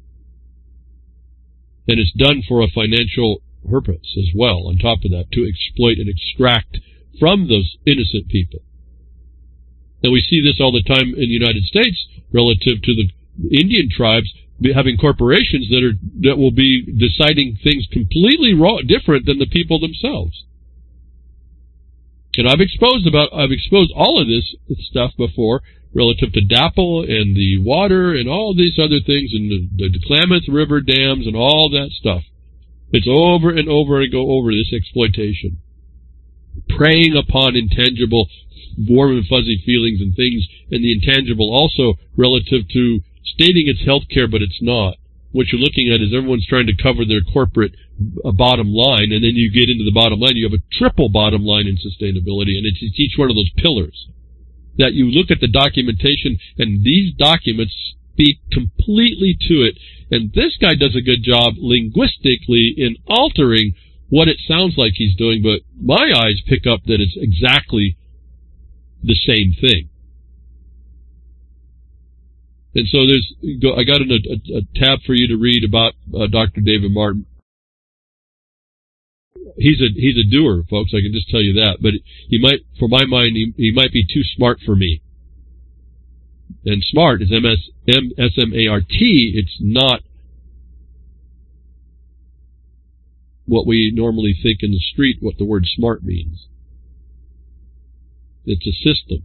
And it's done for a financial purpose as well, on top of that, to exploit and extract from those innocent people. And we see this all the time in the United States relative to the Indian tribes having corporations that are that will be deciding things completely raw, different than the people themselves. And I've exposed about I've exposed all of this stuff before relative to DAPL and the water and all these other things and the, the Klamath River dams and all that stuff. It's over and over and go over this exploitation. Preying upon intangible, warm and fuzzy feelings and things, and the intangible also relative to stating it's healthcare, but it's not. What you're looking at is everyone's trying to cover their corporate uh, bottom line, and then you get into the bottom line, you have a triple bottom line in sustainability, and it's, it's each one of those pillars. That you look at the documentation, and these documents speak completely to it, and this guy does a good job linguistically in altering what it sounds like he's doing, but my eyes pick up that it's exactly the same thing. And so there's, I got a, a, a tab for you to read about uh, Doctor David Martin. He's a he's a doer, folks. I can just tell you that. But he might, for my mind, he, he might be too smart for me. And smart is M S M A R T. It's not what we normally think in the street, what the word smart means. It's a system.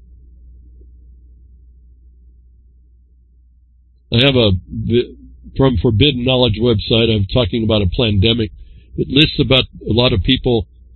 I have a, from Forbidden Knowledge website, I'm talking about a pandemic. It lists about a lot of people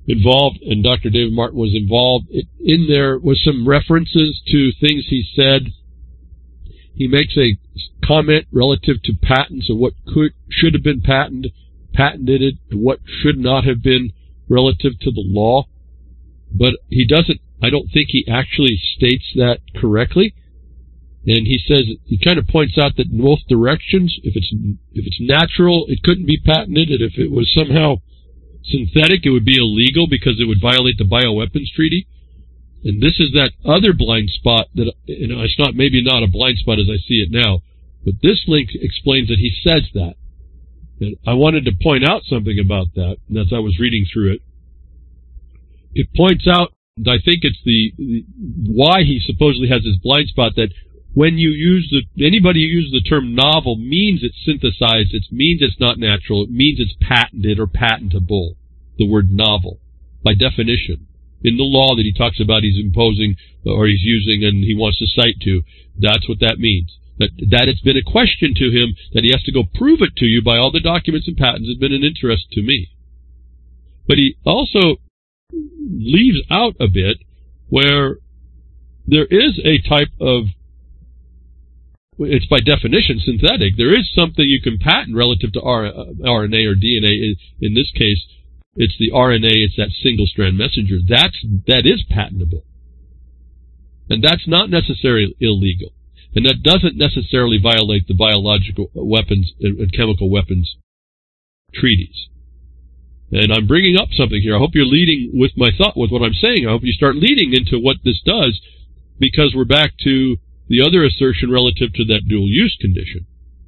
involved, and Doctor David Martin was involved. It, in there was some references to things he said. He makes a comment relative to patents of what could should have been patented, patented, and what should not have been relative to the law. But he doesn't, I don't think he actually states that correctly. And he says, he kind of points out that in both directions, if it's if it's natural, it couldn't be patented, and if it was somehow synthetic, it would be illegal because it would violate the Bioweapons Treaty. And this is that other blind spot that, you know, it's not, maybe not a blind spot as I see it now, but this link explains that he says that. And I wanted to point out something about that as I was reading through it. It points out, I think it's the, the why he supposedly has this blind spot, that when you use the, anybody who uses the term novel means it's synthesized, it means it's not natural, it means it's patented or patentable, the word novel, by definition. In the law that he talks about he's imposing or he's using and he wants to cite to, that's what that means. That, that it's been a question to him, that he has to go prove it to you by all the documents and patents, has been an interest to me. But he also leaves out a bit where there is a type of, it's by definition synthetic. There is something you can patent relative to R N A or D N A. In this case, it's the R N A, it's that single-strand messenger. That's, that is patentable. And that's not necessarily illegal. And that doesn't necessarily violate the biological weapons and chemical weapons treaties. And I'm bringing up something here. I hope you're leading with my thought, with what I'm saying. I hope you start leading into what this does, because we're back to the other assertion relative to that dual-use condition.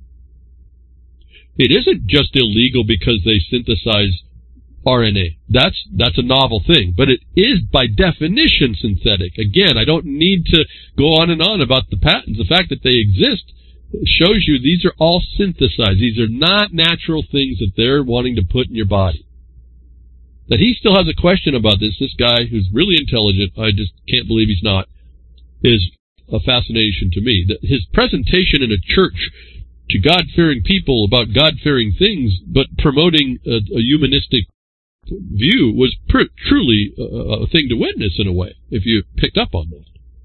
It isn't just illegal because they synthesize R N A. That's that's a novel thing, but it is by definition synthetic. Again, I don't need to go on and on about the patents. The fact that they exist shows you these are all synthesized. These are not natural things that they're wanting to put in your body. That he still has a question about this, this guy who's really intelligent, I just can't believe he's not, is a fascination to me. That his presentation in a church to God-fearing people about God-fearing things, but promoting a, a humanistic view, was pr- truly a, a thing to witness in a way, if you picked up on that.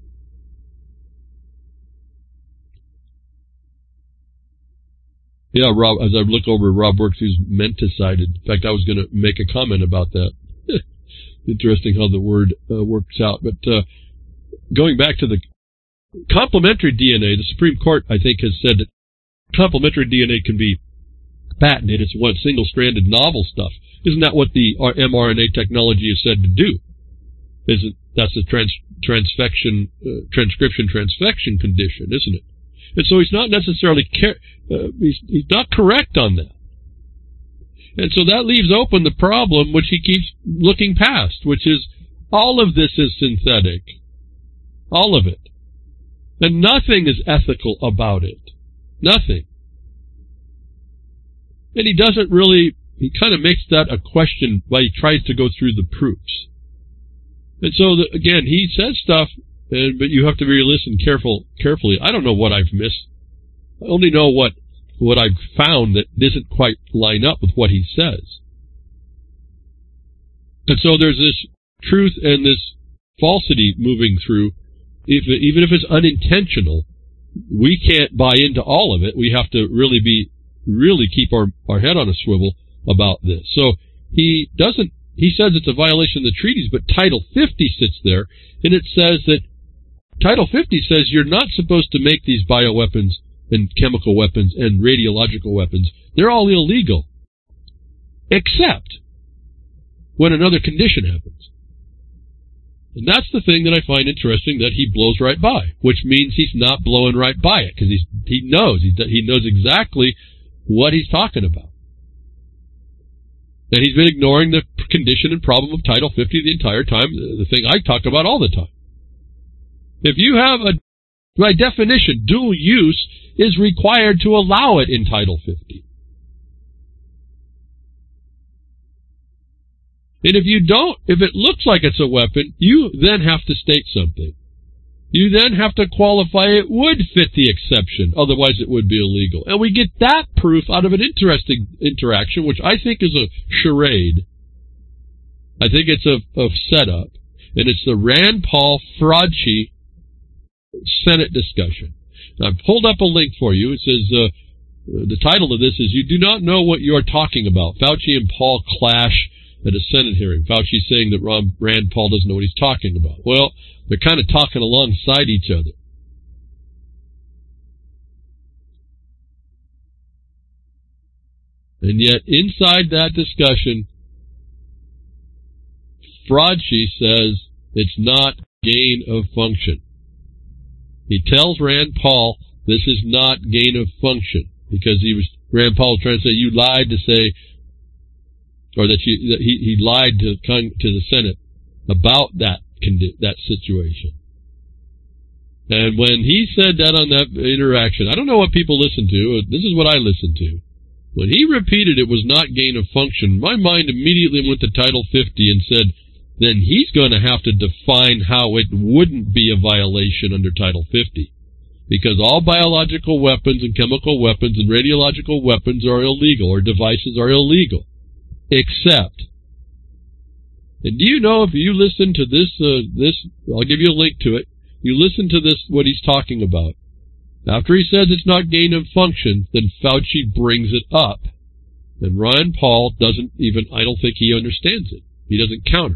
Yeah, Rob, as I look over Rob Works, who's mental-sided. In fact, I was going to make a comment about that. Interesting how the word uh, works out. But uh, going back to the complementary D N A, the Supreme Court, I think, has said that complementary D N A can be patented. It's one single-stranded novel stuff. Isn't that what the mRNA technology is said to do? Isn't that's a trans, transfection, uh, transcription transfection condition, isn't it? And so he's not necessarily car- uh, he's, he's not correct on that. And so that leaves open the problem, which he keeps looking past, which is all of this is synthetic. All of it. And nothing is ethical about it. Nothing. And he doesn't really, he kind of makes that a question while he tries to go through the proofs. And so, the, again, he says stuff, and, but you have to really listen careful, carefully. I don't know what I've missed. I only know what, what I've found that doesn't quite line up with what he says. And so there's this truth and this falsity moving through. If, even if it's unintentional, we can't buy into all of it. We have to really be, really keep our, our head on a swivel about this. So he doesn't, he says it's a violation of the treaties, but Title fifty sits there, and it says that, Title fifty says you're not supposed to make these bioweapons and chemical weapons and radiological weapons. They're all illegal. Except when another condition happens. And that's the thing that I find interesting, that he blows right by, which means he's not blowing right by it, because he's, he knows, he, he knows exactly what he's talking about. And he's been ignoring the condition and problem of Title fifty the entire time, the thing I talk about all the time. If you have a, by definition, dual use is required to allow it in Title fifty. And if you don't, if it looks like it's a weapon, you then have to state something. You then have to qualify it would fit the exception, otherwise it would be illegal. And we get that proof out of an interesting interaction, which I think is a charade. I think it's a, a setup, and it's the Rand Paul-Fauci Senate discussion. And I've pulled up a link for you. It says, uh, the title of this is, "You Do Not Know What You're Talking About. Fauci and Paul Clash at a Senate Hearing." Fauci saying that Ron, Rand Paul doesn't know what he's talking about. Well, they're kind of talking alongside each other. And yet, inside that discussion, Fauci says it's not gain of function. He tells Rand Paul this is not gain of function, because he was Rand Paul was trying to say you lied to say, or that, you, that he, he lied to to the Senate about that that situation. And when he said that on that interaction, I don't know what people listen to. This is what I listened to. When he repeated it was not gain of function, my mind immediately went to Title fifty and said, then he's going to have to define how it wouldn't be a violation under Title fifty. Because all biological weapons and chemical weapons and radiological weapons are illegal, or devices are illegal. Except, and do you know, if you listen to this, uh, this, I'll give you a link to it, you listen to this, what he's talking about. After he says it's not gain of function, then Fauci brings it up. And Rand Paul doesn't even, I don't think he understands it. He doesn't counter.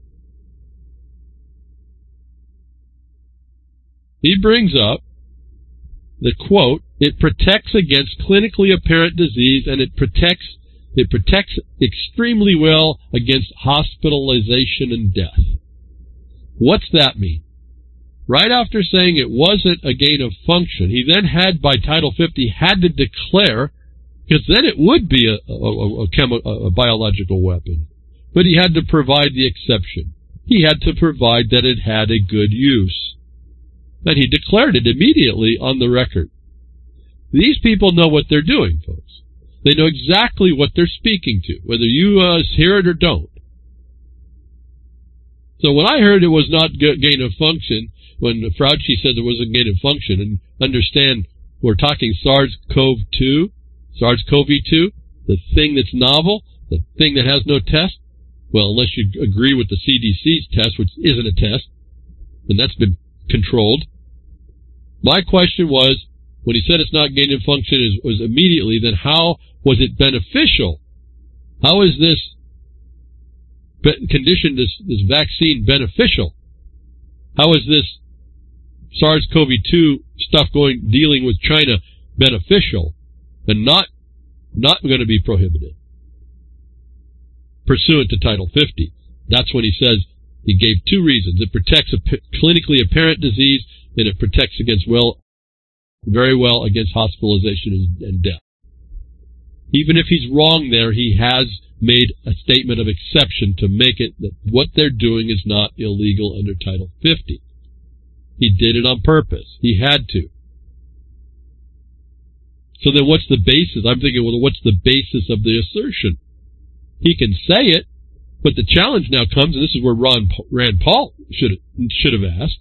He brings up the quote, "It protects against clinically apparent disease, and it protects it protects extremely well against hospitalization and death." What's that mean? Right after saying it wasn't a gain of function, he then had, by Title fifty, had to declare, because then it would be a, a, a, chemi- a biological weapon. But he had to provide the exception. He had to provide that it had a good use. And he declared it immediately on the record. These people know what they're doing, folks. They know exactly what they're speaking to, whether you uh, hear it or don't. So when I heard it was not gain of function, when Fauci said there was a gain of function, and understand we're talking SARS-C o V two, SARS-C o V two, the thing that's novel, the thing that has no test. Well, unless you agree with the C D C's test, which isn't a test, and that's been controlled. My question was, when he said it's not gain of function, is, was immediately, then how was it beneficial? How is this be- condition, this, this vaccine, beneficial? How is this SARS-C o V two stuff going, dealing with China, beneficial and not, not going to be prohibited pursuant to Title fifty? That's when he says, he gave two reasons. It protects a p- clinically apparent disease, and it protects against well, very well against hospitalization and, and death. Even if he's wrong there, he has made a statement of exception to make it that what they're doing is not illegal under Title fifty. He did it on purpose. He had to. So then what's the basis? I'm thinking, well, what's the basis of the assertion? He can say it, but the challenge now comes, and this is where Ron, Rand Paul should should have asked,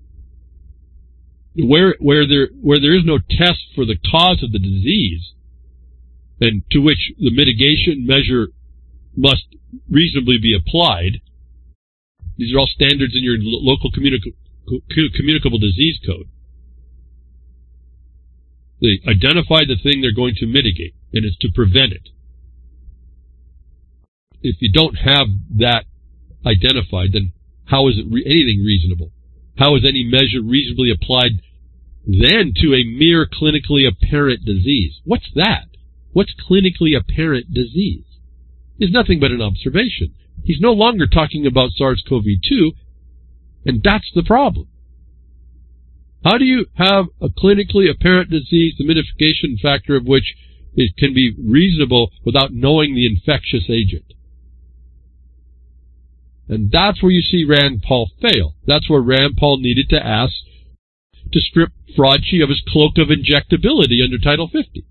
where where there where there is no test for the cause of the disease, and to which the mitigation measure must reasonably be applied. These are all standards in your local communica- communicable disease code. They identify the thing they're going to mitigate, and it's to prevent it. If you don't have that identified, then how is it re- anything reasonable? How is any measure reasonably applied then to a mere clinically apparent disease? What's that? What's clinically apparent disease? It's nothing but an observation. He's no longer talking about SARS-C o V two, and that's the problem. How do you have a clinically apparent disease, the mitigation factor of which it can be reasonable without knowing the infectious agent? And that's where you see Rand Paul fail. That's where Rand Paul needed to ask to strip Fauci of his cloak of injectability under Title fifty.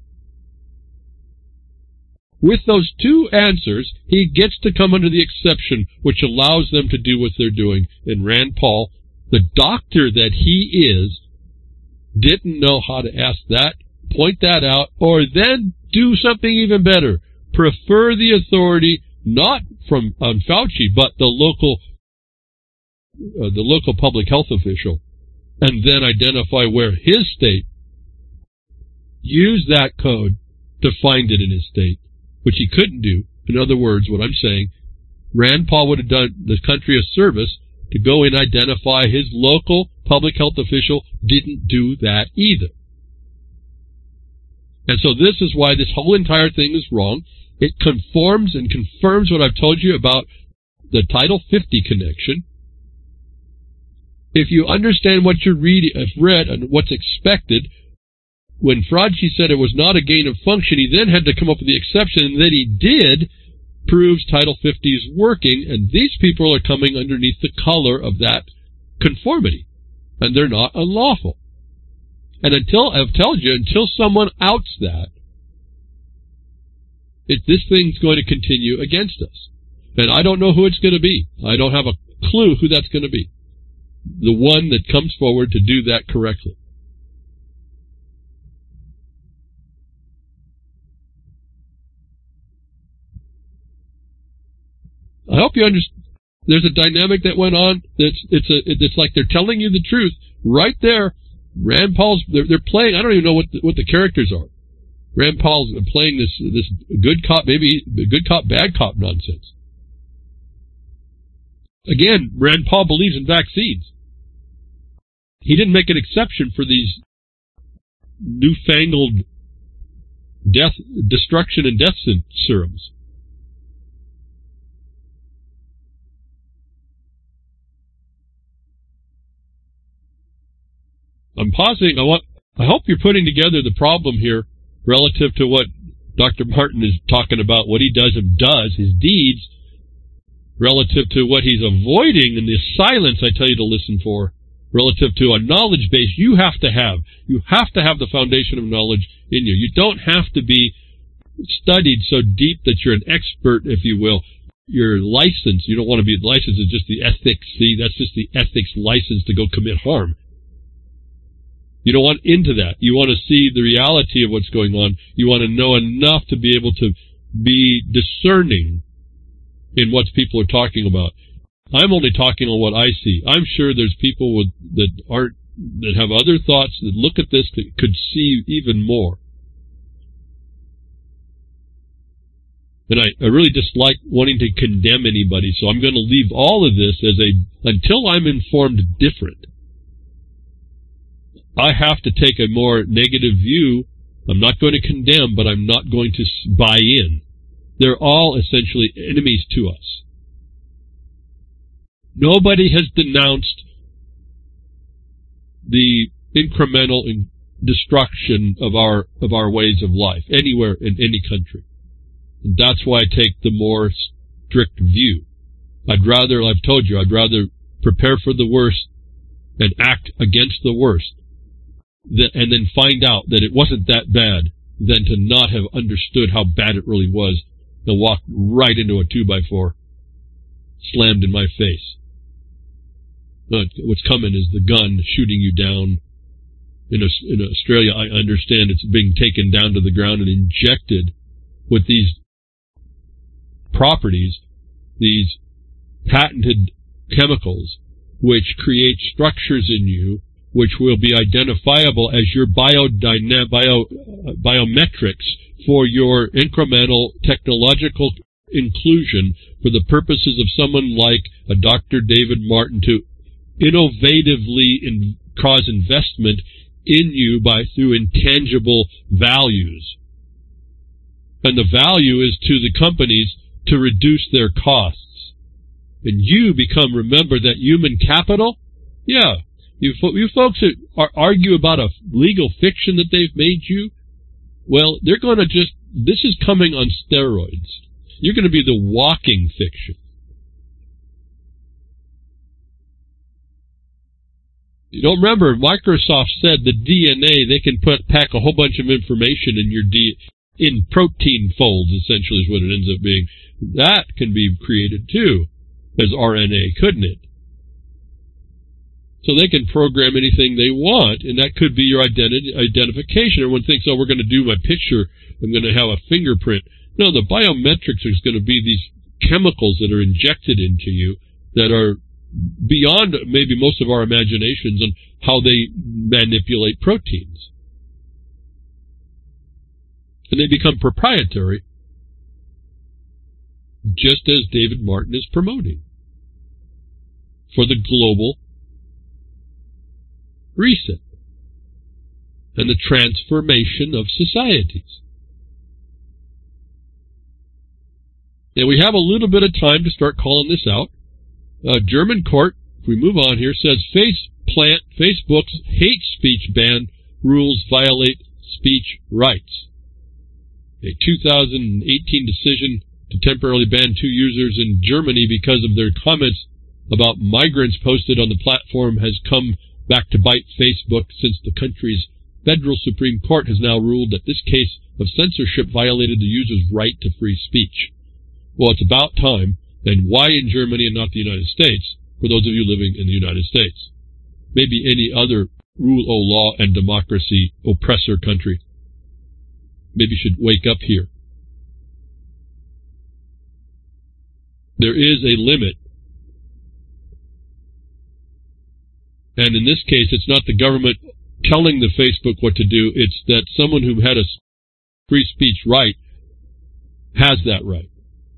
With those two answers, he gets to come under the exception which allows them to do what they're doing. And Rand Paul, the doctor that he is, didn't know how to ask that, point that out, or then do something even better. Prefer the authority not from on Fauci, but the local uh, the local public health official, and then identify where his state used that code to find it in his state, which he couldn't do. In other words, what I'm saying, Rand Paul would have done the country a service to go and identify his local public health official, didn't do that either. And so this is why this whole entire thing is wrong. It conforms and confirms what I've told you about the Title fifty connection. If you understand what you read, have read and what's expected, when Fraudchi said it was not a gain of function, he then had to come up with the exception, and that he did proves Title fifty is working, and these people are coming underneath the color of that conformity, and they're not unlawful. And until, I've told you, until someone outs that, it, this thing's going to continue against us. And I don't know who it's going to be. I don't have a clue who that's going to be. The one that comes forward to do that correctly. I hope you understand. There's a dynamic that went on. It's it's a it's like they're telling you the truth right there. Rand Paul's they're, they're playing. I don't even know what the, what the characters are. Rand Paul's playing this this good cop, maybe good cop, bad cop nonsense. Again, Rand Paul believes in vaccines. He didn't make an exception for these newfangled death, destruction, and death serums. I'm pausing. I want. I hope you're putting together the problem here relative to what Doctor Martin is talking about, what he does and does, his deeds, relative to what he's avoiding and the silence I tell you to listen for, relative to a knowledge base you have to have. You have to have the foundation of knowledge in you. You don't have to be studied so deep that you're an expert, if you will. You're licensed. You don't want to be licensed. It's just the ethics. See, that's just the ethics license to go commit harm. You don't want into that. You want to see the reality of what's going on. You want to know enough to be able to be discerning in what people are talking about. I'm only talking on what I see. I'm sure there's people with, that aren't, that have other thoughts that look at this that could see even more. And I, I really dislike wanting to condemn anybody, so I'm going to leave all of this as a, until I'm informed different. I have to take a more negative view. I'm not going to condemn, but I'm not going to buy in. They're all essentially enemies to us. Nobody has denounced the incremental destruction of our of our ways of life anywhere in any country. And that's why I take the more strict view. I'd rather, I've told you, I'd rather prepare for the worst and act against the worst, and then find out that it wasn't that bad, than to not have understood how bad it really was and walk right into a two by four slammed in my face. What's coming is the gun shooting you down. In, in Australia, I understand it's being taken down to the ground and injected with these properties, these patented chemicals, which create structures in you which will be identifiable as your biodynamic, bio, uh, biometrics for your incremental technological inclusion for the purposes of someone like a Doctor David Martin to innovatively in, cause investment in you by through intangible values. And the value is to the companies to reduce their costs. And you become, remember that human capital? Yeah. You, fo you folks that are, argue about a legal fiction that they've made you, well, they're going to just, this is coming on steroids. You're going to be the walking fiction. You don't remember, Microsoft said the D N A, they can put pack a whole bunch of information in your D in protein folds, essentially is what it ends up being. That can be created too as R N A, couldn't it? So they can program anything they want, and that could be your identi identification. Everyone thinks, oh, we're going to do my picture, I'm going to have a fingerprint. No, the biometrics is going to be these chemicals that are injected into you that are beyond maybe most of our imaginations on how they manipulate proteins. And they become proprietary, just as David Martin is promoting, for the global reset and the transformation of societies. And we have a little bit of time to start calling this out. Uh, German court, if we move on here, says face plant, Facebook's hate speech ban rules violate speech rights. A two thousand eighteen decision to temporarily ban two users in Germany because of their comments about migrants posted on the platform has come back to bite Facebook, since the country's federal Supreme Court has now ruled that this case of censorship violated the user's right to free speech. Well, it's about time. And why in Germany and not the United States, for those of you living in the United States? Maybe any other rule of law and democracy oppressor country maybe should wake up here. There is a limit. And in this case, it's not the government telling the Facebook what to do. It's that someone who had a free speech right has that right.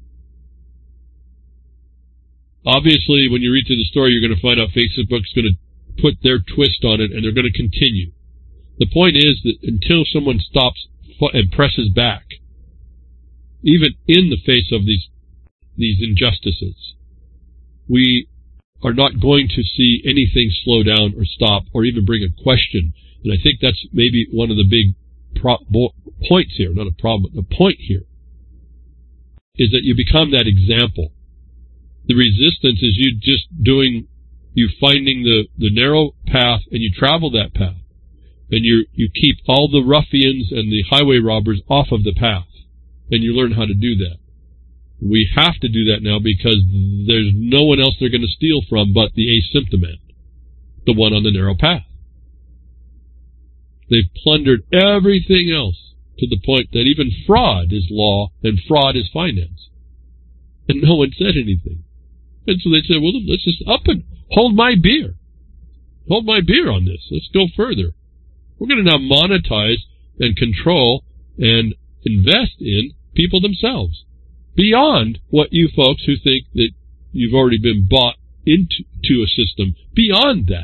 Obviously, when you read through the story, you're going to find out Facebook's going to put their twist on it, and they're going to continue. The point is that until someone stops and presses back, even in the face of these these injustices, we are not going to see anything slow down or stop or even bring a question. And I think that's maybe one of the big pro- points here, not a problem, but the point here is that you become that example. The resistance is you just doing, you finding the, the narrow path, and you travel that path. And you you keep all the ruffians and the highway robbers off of the path. And you learn how to do that. We have to do that now because there's no one else they're going to steal from but the asymptomat, the one on the narrow path. They've plundered everything else to the point that even fraud is law and fraud is finance. And no one said anything. And so they said, well, let's just up and hold my beer. Hold my beer on this. Let's go further. We're going to now monetize and control and invest in people themselves. Beyond what you folks who think that you've already been bought into to a system. Beyond that.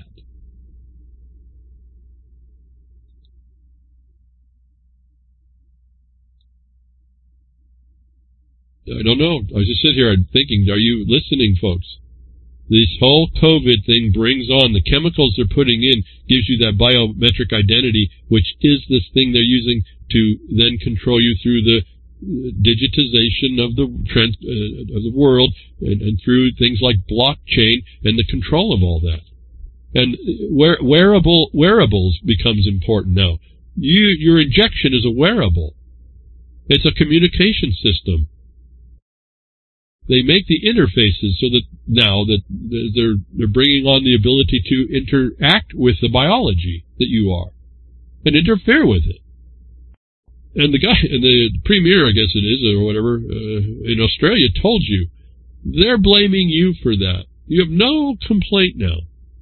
I don't know. I was just sitting here thinking, are you listening, folks? This whole COVID thing brings on the chemicals they're putting in, gives you that biometric identity, which is this thing they're using to then control you through the digitization of the trans, uh, of the world and, and through things like blockchain and the control of all that. And wear, wearable wearables becomes important now. You, your injection is a wearable. It's a communication system. They make the interfaces so that now that they're they're bringing on the ability to interact with the biology that you are and interfere with it. And the guy, and the premier, I guess it is, or whatever, uh, in Australia told you, they're blaming you for that. You have no complaint now.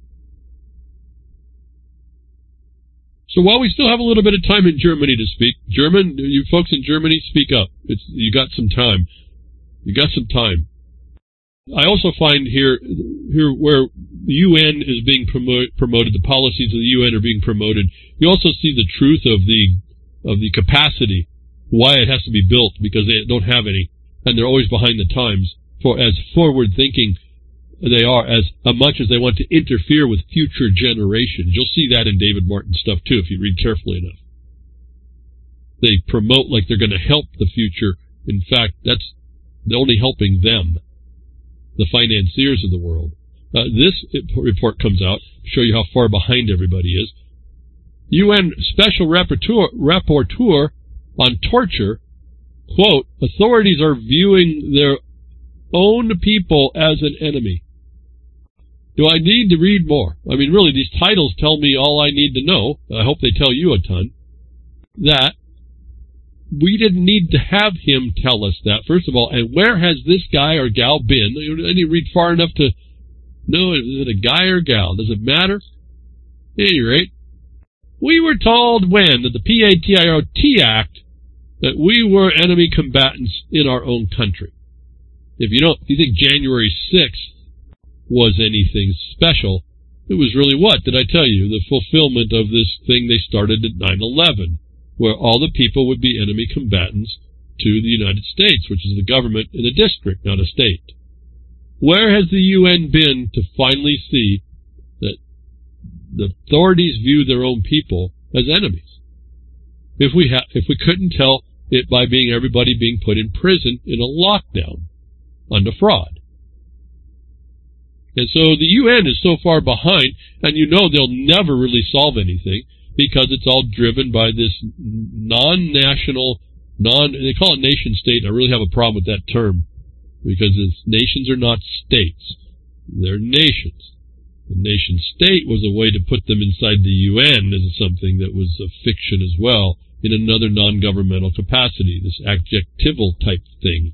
So while we still have a little bit of time in Germany to speak, German, you folks in Germany, speak up. It's you got some time. You got some time. I also find here, here where the U N is being promote, promoted, the policies of the U N are being promoted. You also see the truth of the of the capacity, why it has to be built, because they don't have any, and they're always behind the times. For as forward-thinking they are, as much as they want to interfere with future generations. You'll see that in David Martin's stuff too, if you read carefully enough. They promote like they're going to help the future. In fact, that's they're only helping them, the financiers of the world. Uh, this report comes out to show you how far behind everybody is. U N Special Rapporteur, Rapporteur on Torture, quote, authorities are viewing their own people as an enemy. Do I need to read more? I mean, really, these titles tell me all I need to know. I hope they tell you a ton. That we didn't need to have him tell us that, first of all. And where has this guy or gal been? I didn't read far enough to know, is it a guy or gal? Does it matter? At any rate, we were told when, that the Patriot Act, that we were enemy combatants in our own country. If you don't, if you think January sixth was anything special, it was really what? Did I tell you? The fulfillment of this thing they started at nine eleven, where all the people would be enemy combatants to the United States, which is the government in a district, not a state. Where has the U N been to finally see that the authorities view their own people as enemies? If we ha if we couldn't tell it by being everybody being put in prison in a lockdown under fraud. And so the U N is so far behind, and you know they'll never really solve anything because it's all driven by this non-national, non, they call it nation state. I really have a problem with that term because it's, nations are not states. They're nations. The nation state was a way to put them inside the U N as something that was a fiction as well in another non-governmental capacity, this adjectival type thing.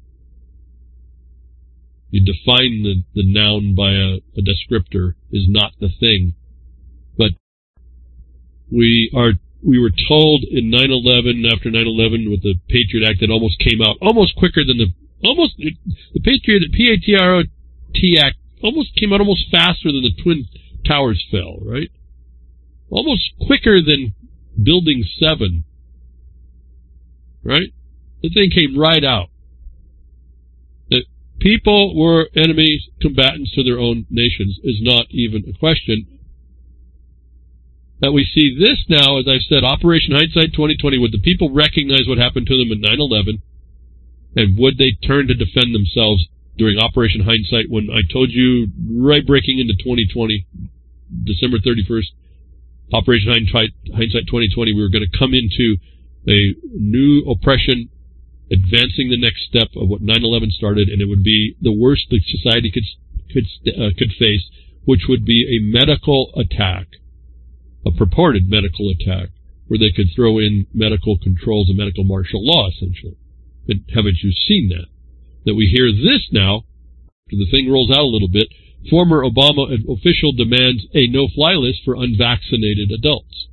You define the, the noun by a, a descriptor is not the thing. But we are we were told in nine eleven, after nine eleven, with the Patriot Act that almost came out almost quicker than the almost the Patriot P A T R O T Act almost came out almost faster than the Twin Towers fell, right? Almost quicker than Building seven, right? The thing came right out. That people were enemy combatants to their own nations is not even a question. That we see this now, as I've said, Operation Hindsight twenty twenty, would the people recognize what happened to them in nine eleven, and would they turn to defend themselves during Operation Hindsight when I told you right breaking into twenty twenty, December thirty-first, Operation Hindsight, Hindsight twenty twenty, we were going to come into a new oppression, advancing the next step of what nine eleven started, and it would be the worst that society could could uh, could face, which would be a medical attack, a purported medical attack, where they could throw in medical controls and medical martial law, essentially. But haven't you seen that? That we hear this now, after the thing rolls out a little bit, former Obama official demands a no-fly list for unvaccinated adults.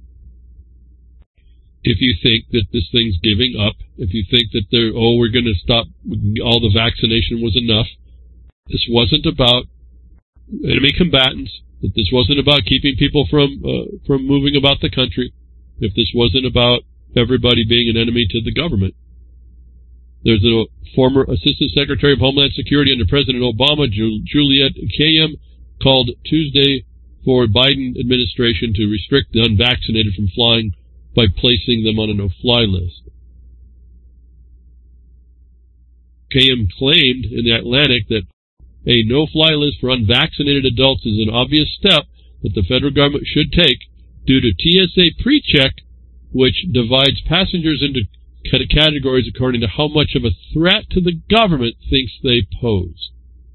If you think that this thing's giving up, if you think that they're, oh, we're going to stop, all the vaccination was enough, this wasn't about enemy combatants, that this wasn't about keeping people from uh, from moving about the country, if this wasn't about everybody being an enemy to the government. There's a former Assistant Secretary of Homeland Security under President Obama, Ju Juliette Kayyem, called Tuesday for Biden administration to restrict the unvaccinated from flying by placing them on a no-fly list. Kayyem claimed in the Atlantic that a no-fly list for unvaccinated adults is an obvious step that the federal government should take due to T S A pre-check, which divides passengers into categories according to how much of a threat to the government thinks they pose.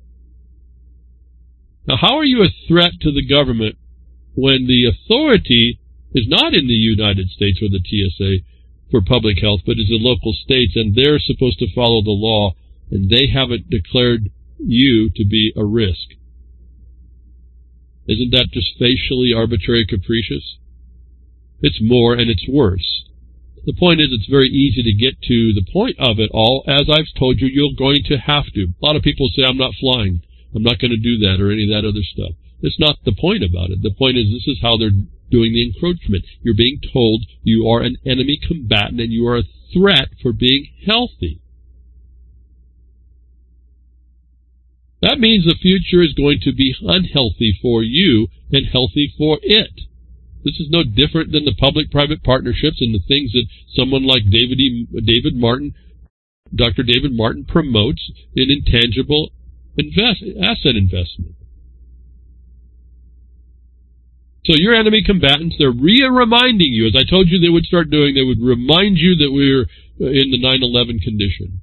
Now, how are you a threat to the government when the authority is not in the United States or the T S A for public health, but is the local states, and they're supposed to follow the law, and they haven't declared you to be a risk? Isn't that just facially arbitrary, capricious? It's more, and it's worse. The point is, it's very easy to get to the point of it all. As I've told you, you're going to have to. A lot of people say, I'm not flying. I'm not going to do that or any of that other stuff. It's not the point about it. The point is, this is how they're doing the encroachment. You're being told you are an enemy combatant and you are a threat for being healthy. That means the future is going to be unhealthy for you and healthy for it. This is no different than the public-private partnerships and the things that someone like David E. David Martin, Doctor David Martin, promotes in intangible invest, asset investment. So your enemy combatants, they're re-reminding you, as I told you they would start doing, they would remind you that we were in the nine eleven condition.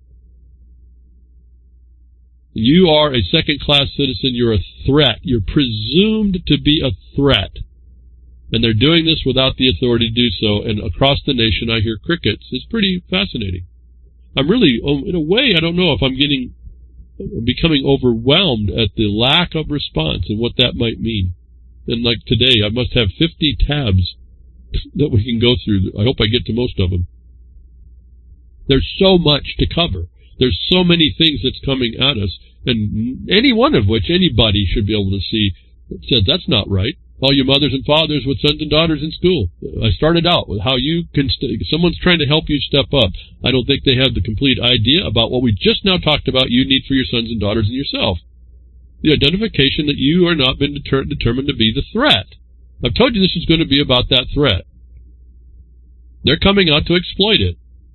You are a second-class citizen. You're a threat. You're presumed to be a threat. And they're doing this without the authority to do so, and across the nation I hear crickets. It's pretty fascinating. I'm really, in a way, I don't know if I'm getting, becoming overwhelmed at the lack of response and what that might mean. And like today, I must have fifty tabs that we can go through. I hope I get to most of them. There's so much to cover. There's so many things that's coming at us, and any one of which anybody should be able to see that says that's not right. All you mothers and fathers with sons and daughters in school. I started out with how you can, st- someone's trying to help you step up. I don't think they have the complete idea about what we just now talked about you need for your sons and daughters and yourself. The identification that you are not been deter- determined to be the threat. I've told you this is going to be about that threat. They're coming out to exploit it.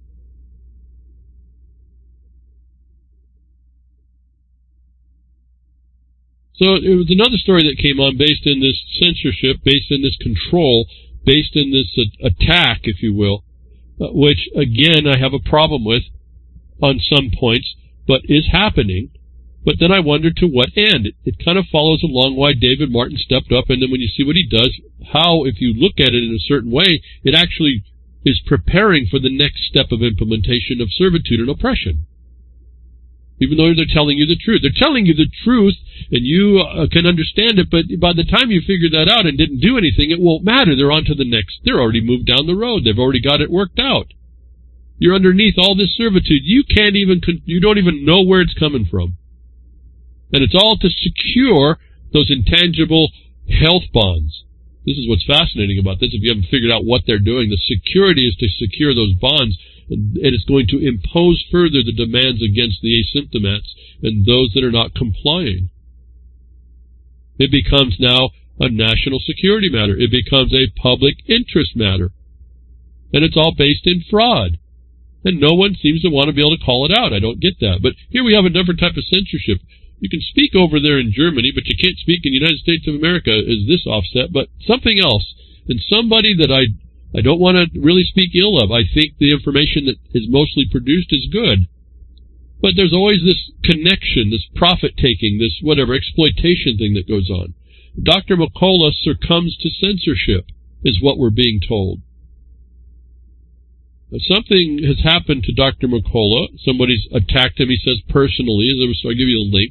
So it was another story that came on based in this censorship, based in this control, based in this uh, attack, if you will, uh, which, again, I have a problem with on some points, but is happening. But then I wonder to what end. It, it kind of follows along why David Martin stepped up, and then when you see what he does, how, if you look at it in a certain way, it actually is preparing for the next step of implementation of servitude and oppression. Even though they're telling you the truth. They're telling you the truth, and you uh, can understand it, but by the time you figure that out and didn't do anything, it won't matter. They're on to the next. They're already moved down the road. They've already got it worked out. You're underneath all this servitude. You can't even, you don't even know where it's coming from. And it's all to secure those intangible health bonds. This is what's fascinating about this. If you haven't figured out what they're doing, the security is to secure those bonds, and it's going to impose further the demands against the asymptomats and those that are not complying. It becomes now a national security matter. It becomes a public interest matter. And it's all based in fraud. And no one seems to want to be able to call it out. I don't get that. But here we have a different type of censorship. You can speak over there in Germany, but you can't speak in the United States of America. Is this offset? But something else. And somebody that I I don't want to really speak ill of. I think the information that is mostly produced is good. But there's always this connection, this profit-taking, this whatever, exploitation thing that goes on. Doctor McCullough succumbs to censorship, is what we're being told. Something has happened to Doctor McCullough. Somebody's attacked him, he says, personally. So I'll give you a link.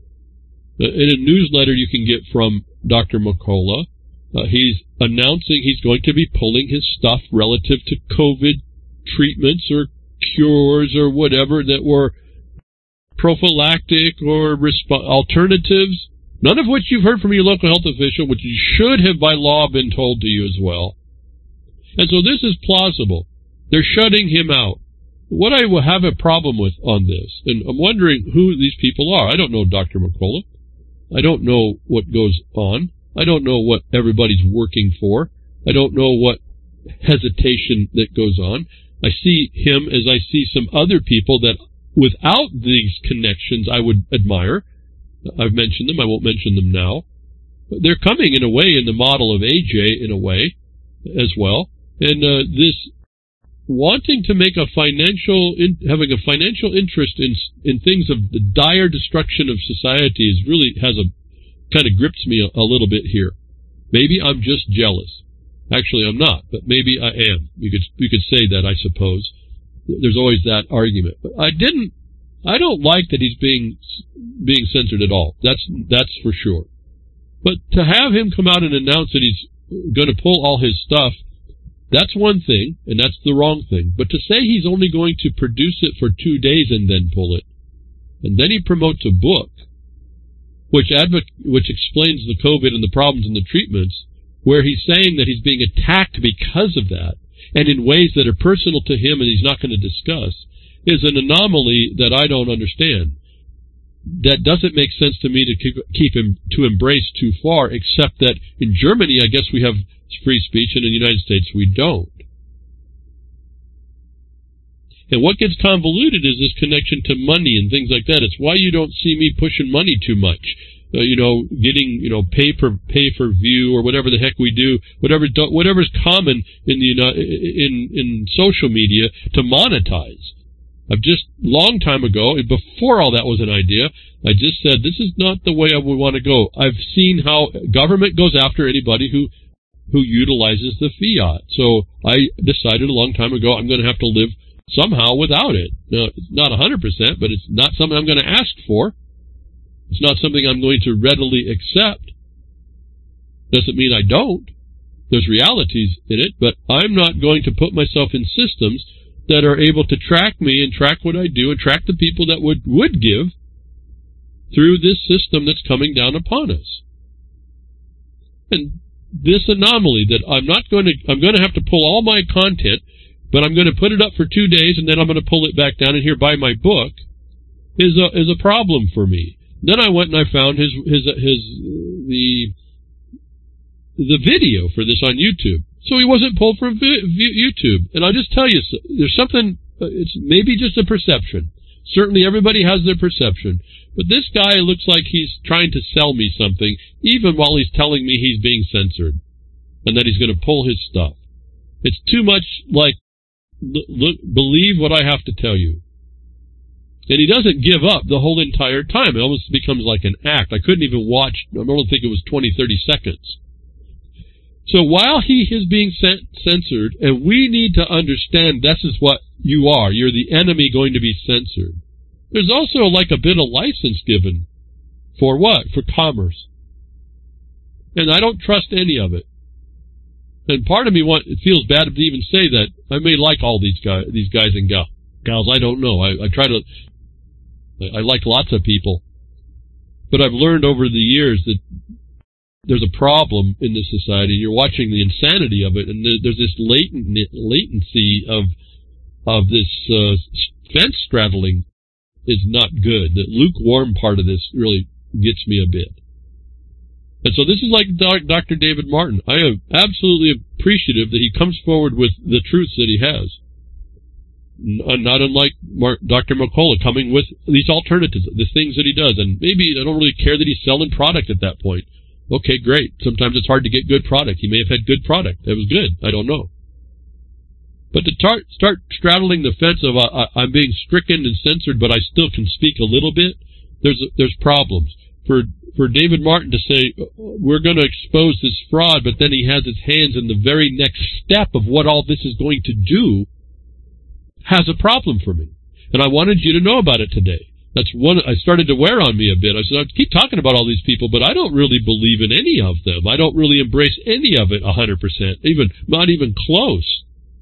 In a newsletter you can get from Doctor McCullough, Uh, he's announcing he's going to be pulling his stuff relative to COVID treatments or cures or whatever that were prophylactic or resp- alternatives, none of which you've heard from your local health official, which you should have by law been told to you as well. And so this is plausible. They're shutting him out. What I will have a problem with on this, and I'm wondering who these people are. I don't know Doctor McCullough. I don't know what goes on. I don't know what everybody's working for. I don't know what hesitation that goes on. I see him as I see some other people that without these connections I would admire. I've mentioned them. I won't mention them now. They're coming in a way in the model of A J in a way as well. And uh, this wanting to make a financial, in, having a financial interest in in things of the dire destruction of society is really has a kind of grips me a, a little bit here. Maybe I'm just jealous. Actually, I'm not, but maybe I am. You could you could say that, I suppose. There's always that argument. But I didn't. I don't like that he's being being censored at all. That's that's for sure. But to have him come out and announce that he's going to pull all his stuff, that's one thing, and that's the wrong thing. But to say he's only going to produce it for two days and then pull it, and then he promotes a book, which advo- which explains the COVID and the problems and the treatments, where he's saying that he's being attacked because of that, and in ways that are personal to him and he's not going to discuss, is an anomaly that I don't understand. That doesn't make sense to me to keep, keep him to embrace too far, except that in Germany, I guess we have free speech, and in the United States, we don't. And what gets convoluted is this connection to money and things like that. It's why you don't see me pushing money too much. Uh, you know, getting, you know, pay per pay per view or whatever the heck we do, whatever whatever's common in the in in social media to monetize. I've just long time ago, before all that was an idea, I just said this is not the way I would want to go. I've seen how government goes after anybody who who utilizes the fiat. So I decided a long time ago I'm going to have to live somehow without it. Now, it's not one hundred percent, but it's not something I'm going to ask for. It's not something I'm going to readily accept. Doesn't mean I don't. There's realities in it, but I'm not going to put myself in systems that are able to track me and track what I do and track the people that would, would give through this system that's coming down upon us. And this anomaly that I'm not going to, I'm going to have to pull all my content, but I'm going to put it up for two days and then I'm going to pull it back down and here buy my book is a, is a problem for me. Then I went and I found his, his, his, the, the video for this on YouTube. So he wasn't pulled from YouTube. And I'll just tell you, there's something, it's maybe just a perception. Certainly everybody has their perception. But this guy looks like he's trying to sell me something, even while he's telling me he's being censored. And that he's going to pull his stuff. It's too much like, look, believe what I have to tell you. And he doesn't give up the whole entire time. It almost becomes like an act. I couldn't even watch, I don't think it was twenty, thirty seconds. So while he is being censored, and we need to understand this is what you are, you're the enemy going to be censored. There's also like a bit of license given. For what? For commerce. And I don't trust any of it. And part of me want, it feels bad to even say that. I may like all these guys, these guys and gal, gals. I don't know. I, I try to, I, I like lots of people. But I've learned over the years that there's a problem in this society. You're watching the insanity of it, and there, there's this latent latency of of this uh, fence straddling is not good. The lukewarm part of this really gets me a bit. And so this is like Doctor David Martin. I am absolutely appreciative that he comes forward with the truths that he has. Not unlike Doctor McCullough coming with these alternatives, the things that he does. And maybe I don't really care that he's selling product at that point. Okay, great. Sometimes it's hard to get good product. He may have had good product. That was good. I don't know. But to tar- start straddling the fence of uh, I'm being stricken and censored, but I still can speak a little bit, there's there's problems. For for David Martin to say, we're going to expose this fraud, but then he has his hands in the very next step of what all this is going to do, has a problem for me. And I wanted you to know about it today. That's one I started to wear on me a bit. I said, I keep talking about all these people, but I don't really believe in any of them. I don't really embrace any of it one hundred percent, even not even close.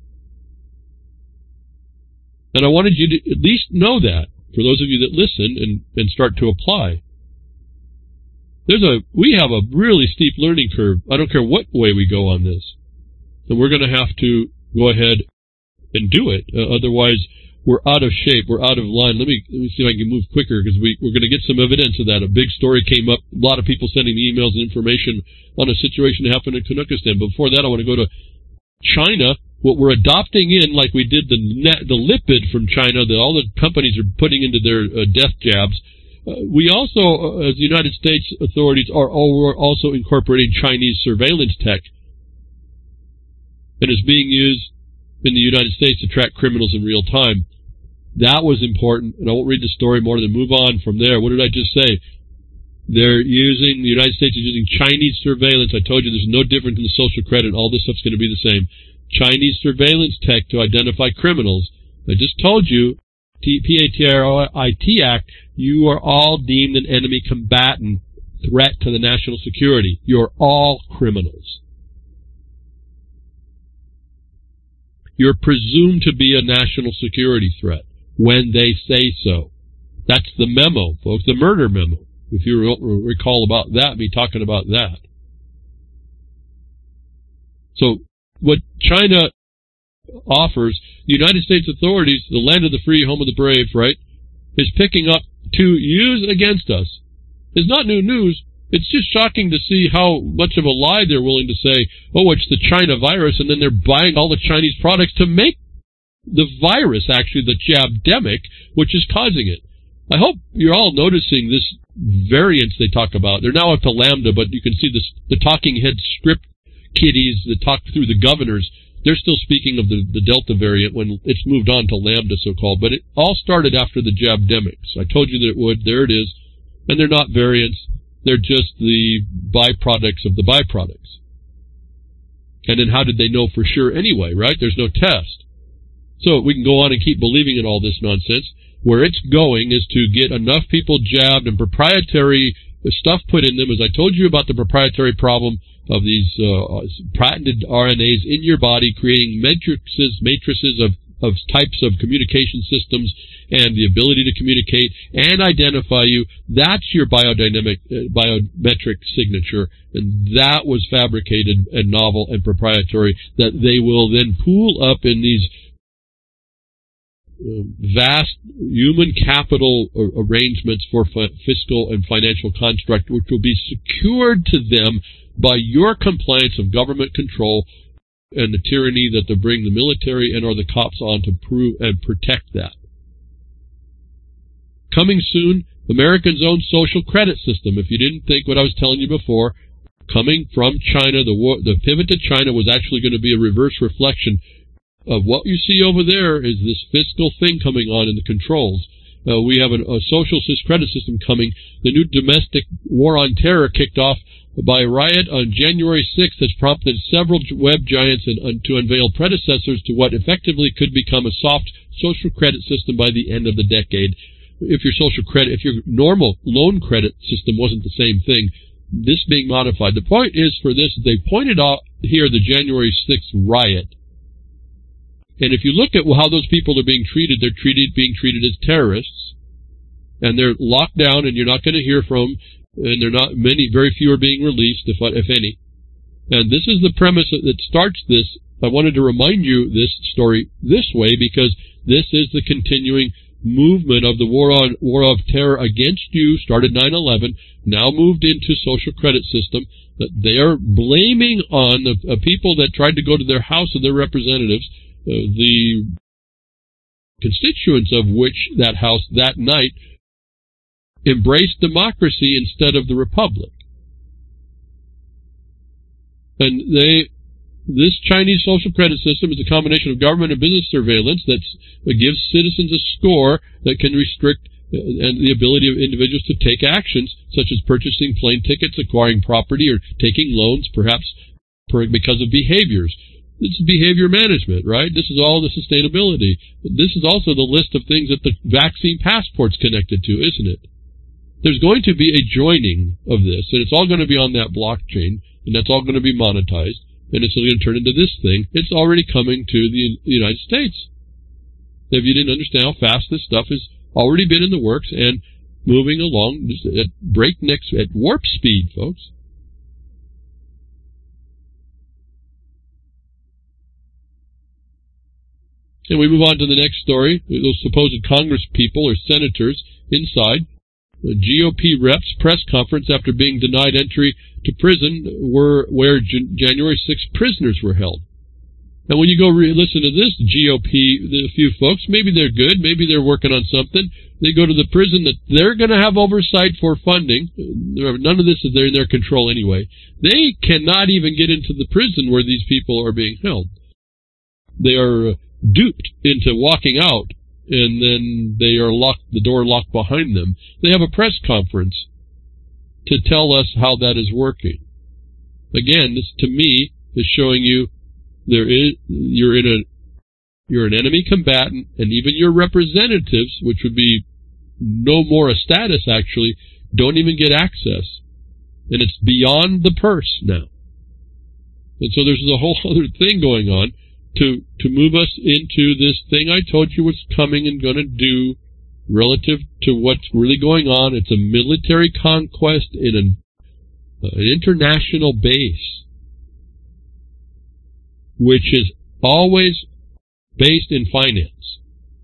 And I wanted you to at least know that, for those of you that listen and, and start to apply. There's a we have a really steep learning curve. I don't care what way we go on this. And we're going to have to go ahead and do it. Uh, otherwise, we're out of shape. We're out of line. Let me let me see if I can move quicker, because we, we're going to get some evidence of that. A big story came up. A lot of people sending me emails and information on a situation that happened in Canuckistan. But before that, I want to go to China. What we're adopting in, like we did the net, the lipid from China that all the companies are putting into their uh, death jabs. Uh, we also, uh, as the United States authorities, are all, also incorporating Chinese surveillance tech. And it's being used in the United States to track criminals in real time. That was important, and I won't read the story more than move on from there. What did I just say? They're using, the United States is using Chinese surveillance. I told you there's no different than the social credit. All this stuff's going to be the same. Chinese surveillance tech to identify criminals. I just told you, P A T R I T Act, you are all deemed an enemy combatant, threat to the national security. You're all criminals. You're presumed to be a national security threat when they say so. That's the memo, folks, the murder memo. If you recall about that, me talking about that. So, what China offers, the United States authorities, the land of the free, home of the brave, right, is picking up to use against us. It's not new news. It's just shocking to see how much of a lie they're willing to say, oh, it's the China virus, and then they're buying all the Chinese products to make the virus, actually, the jabdemic, which is causing it. I hope you're all noticing this variance they talk about. They're now up to Lambda, but you can see this, the talking head script kiddies that talk through the governors. They're still speaking of the, the Delta variant when it's moved on to Lambda, so-called. But it all started after the jabdemics. I told you that it would. There it is. And they're not variants. They're just the byproducts of the byproducts. And then how did they know for sure anyway, right? There's no test. So we can go on and keep believing in all this nonsense. Where it's going is to get enough people jabbed and proprietary stuff put in them. As I told you about the proprietary problem of these uh, patented R N As in your body, creating matrices, matrices of, of types of communication systems and the ability to communicate and identify you. That's your biodynamic, uh, biometric signature. And that was fabricated and novel and proprietary, that they will then pool up in these Uh, vast human capital arrangements for fiscal and financial construct, which will be secured to them by your compliance of government control and the tyranny that they bring the military and or the cops on to prove and protect that. Coming soon, Americans' own social credit system. If you didn't think what I was telling you before, coming from China, the, war, the pivot to China was actually going to be a reverse reflection of what you see over there is this fiscal thing coming on in the controls. Uh, we have an, a social credit system coming. The new domestic war on terror kicked off by a riot on January sixth has prompted several web giants and, uh, to unveil predecessors to what effectively could become a soft social credit system by the end of the decade. If your social credit, if your normal loan credit system wasn't the same thing, this being modified. The point is for this, they pointed out here the January sixth riot. And if you look at how those people are being treated, they're treated being treated as terrorists, and they're locked down, and you're not going to hear from, and they're not many, very few are being released, if if any. And this is the premise that starts this. I wanted to remind you this story this way because this is the continuing movement of the war on war of terror against you. Started nine eleven, now moved into social credit system. That they are blaming on the uh, people that tried to go to their house of their representatives. Uh, the constituents of which that house that night embraced democracy instead of the republic. And they, this Chinese social credit system is a combination of government and business surveillance that's, that gives citizens a score that can restrict uh, and the ability of individuals to take actions such as purchasing plane tickets, acquiring property, or taking loans, perhaps per, because of behaviors. This is behavior management, right? This is all the sustainability. This is also the list of things that the vaccine passport's connected to, isn't it? There's going to be a joining of this, and it's all going to be on that blockchain, and that's all going to be monetized, and it's going to turn into this thing. It's already coming to the United States. If you didn't understand how fast this stuff has already been in the works and moving along just at breakneck, at warp speed, folks. And we move on to the next story. Those supposed Congress people or senators inside the G O P reps press conference after being denied entry to prison were where J January sixth prisoners were held. And when you go re listen to this G O P, the few folks, maybe they're good, maybe they're working on something. They go to the prison that they're going to have oversight for funding. None of this is in their control anyway. They cannot even get into the prison where these people are being held. They are duped into walking out, and then they are locked, the door locked behind them. They have a press conference to tell us how that is working. Again, this to me is showing you there is you're in a you're an enemy combatant, and even your representatives, which would be no more a status actually, don't even get access, and it's beyond the purse now. And so there's a whole other thing going on to to move us into this thing I told you was coming and going to do relative to what's really going on. It's a military conquest in an, uh, an international base, which is always based in finance.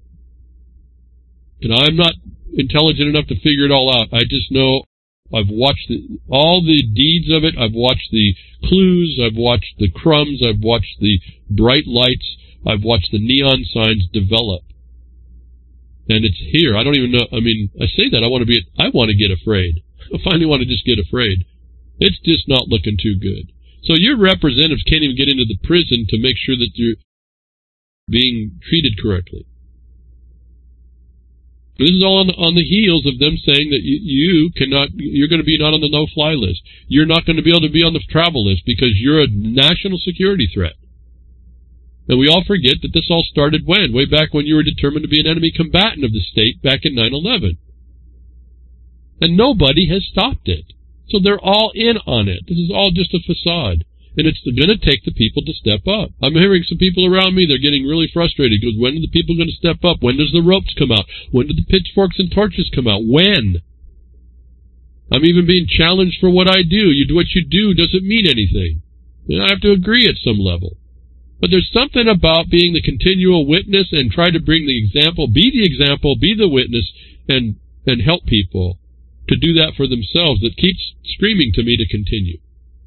And I'm not intelligent enough to figure it all out. I just know I've watched the, all the deeds of it. I've watched the clues. I've watched the crumbs. I've watched the bright lights. I've watched the neon signs develop. And it's here. I don't even know. I mean, I say that. I want to be, I want to get afraid. I finally want to just get afraid. It's just not looking too good. So your representatives can't even get into the prison to make sure that you're being treated correctly. This is all on, on the heels of them saying that you, you cannot, you're going to be not on the no-fly list. You're not going to be able to be on the travel list because you're a national security threat. And we all forget that this all started when? Way back when you were determined to be an enemy combatant of the state back in nine eleven. And nobody has stopped it. So they're all in on it. This is all just a facade. And it's going to take the people to step up. I'm hearing some people around me, they're getting really frustrated because when are the people going to step up? When does the ropes come out? When do the pitchforks and torches come out? When? I'm even being challenged for what I do. You do what you do doesn't mean anything. And I have to agree at some level. But there's something about being the continual witness and try to bring the example, be the example, be the witness, and, and help people to do that for themselves that keeps screaming to me to continue.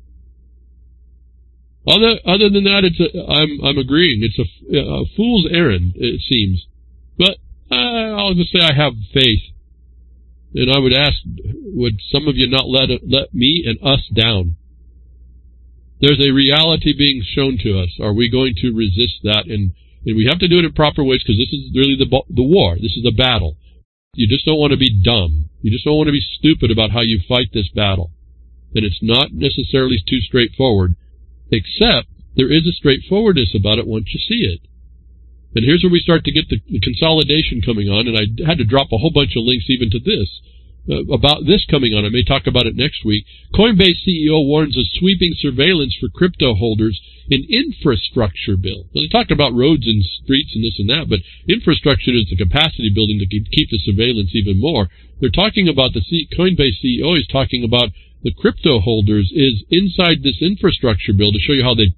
Other other than that, it's a, I'm I'm agreeing. It's a, a fool's errand, it seems. But uh, I'll just say I have faith, and I would ask, would some of you not let it, let me and us down? There's a reality being shown to us. Are we going to resist that? And and we have to do it in proper ways because this is really the the war. This is the battle. You just don't want to be dumb. You just don't want to be stupid about how you fight this battle. And it's not necessarily too straightforward. Except there is a straightforwardness about it once you see it. And here's where we start to get the, the consolidation coming on, and I had to drop a whole bunch of links even to this, uh, about this coming on. I may talk about it next week. Coinbase C E O warns of sweeping surveillance for crypto holders in infrastructure bill. Now, they talk about roads and streets and this and that, but infrastructure is the capacity building to keep the surveillance even more. They're talking about, the C- Coinbase C E O is talking about the crypto holders is inside this infrastructure bill to show you how they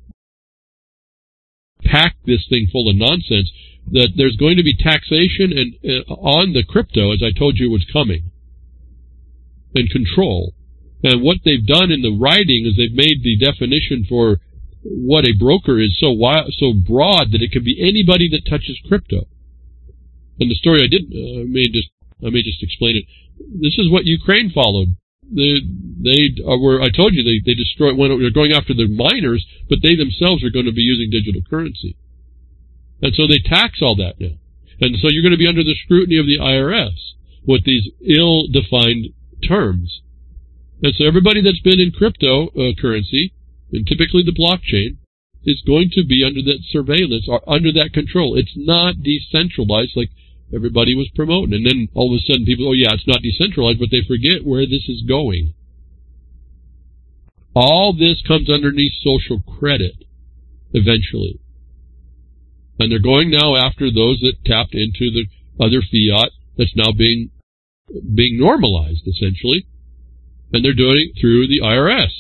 pack this thing full of nonsense, that there's going to be taxation and uh, on the crypto, as I told you was coming, and control. And what they've done in the writing is they've made the definition for what a broker is so wild, so broad that it can be anybody that touches crypto. And the story I did, uh, may just I may just explain it. This is what Ukraine followed. They, they were, I told you, they, they destroyed, when they're going after the miners, but they themselves are going to be using digital currency. And so they tax all that now. And so you're going to be under the scrutiny of the I R S with these ill-defined terms. And so everybody that's been in cryptocurrency, and typically the blockchain, is going to be under that surveillance, or under that control. It's not decentralized like everybody was promoting. And then all of a sudden people, oh yeah, it's not decentralized, but they forget where this is going. All this comes underneath social credit, eventually. And they're going now after those that tapped into the other fiat that's now being, being normalized, essentially. And they're doing it through the I R S.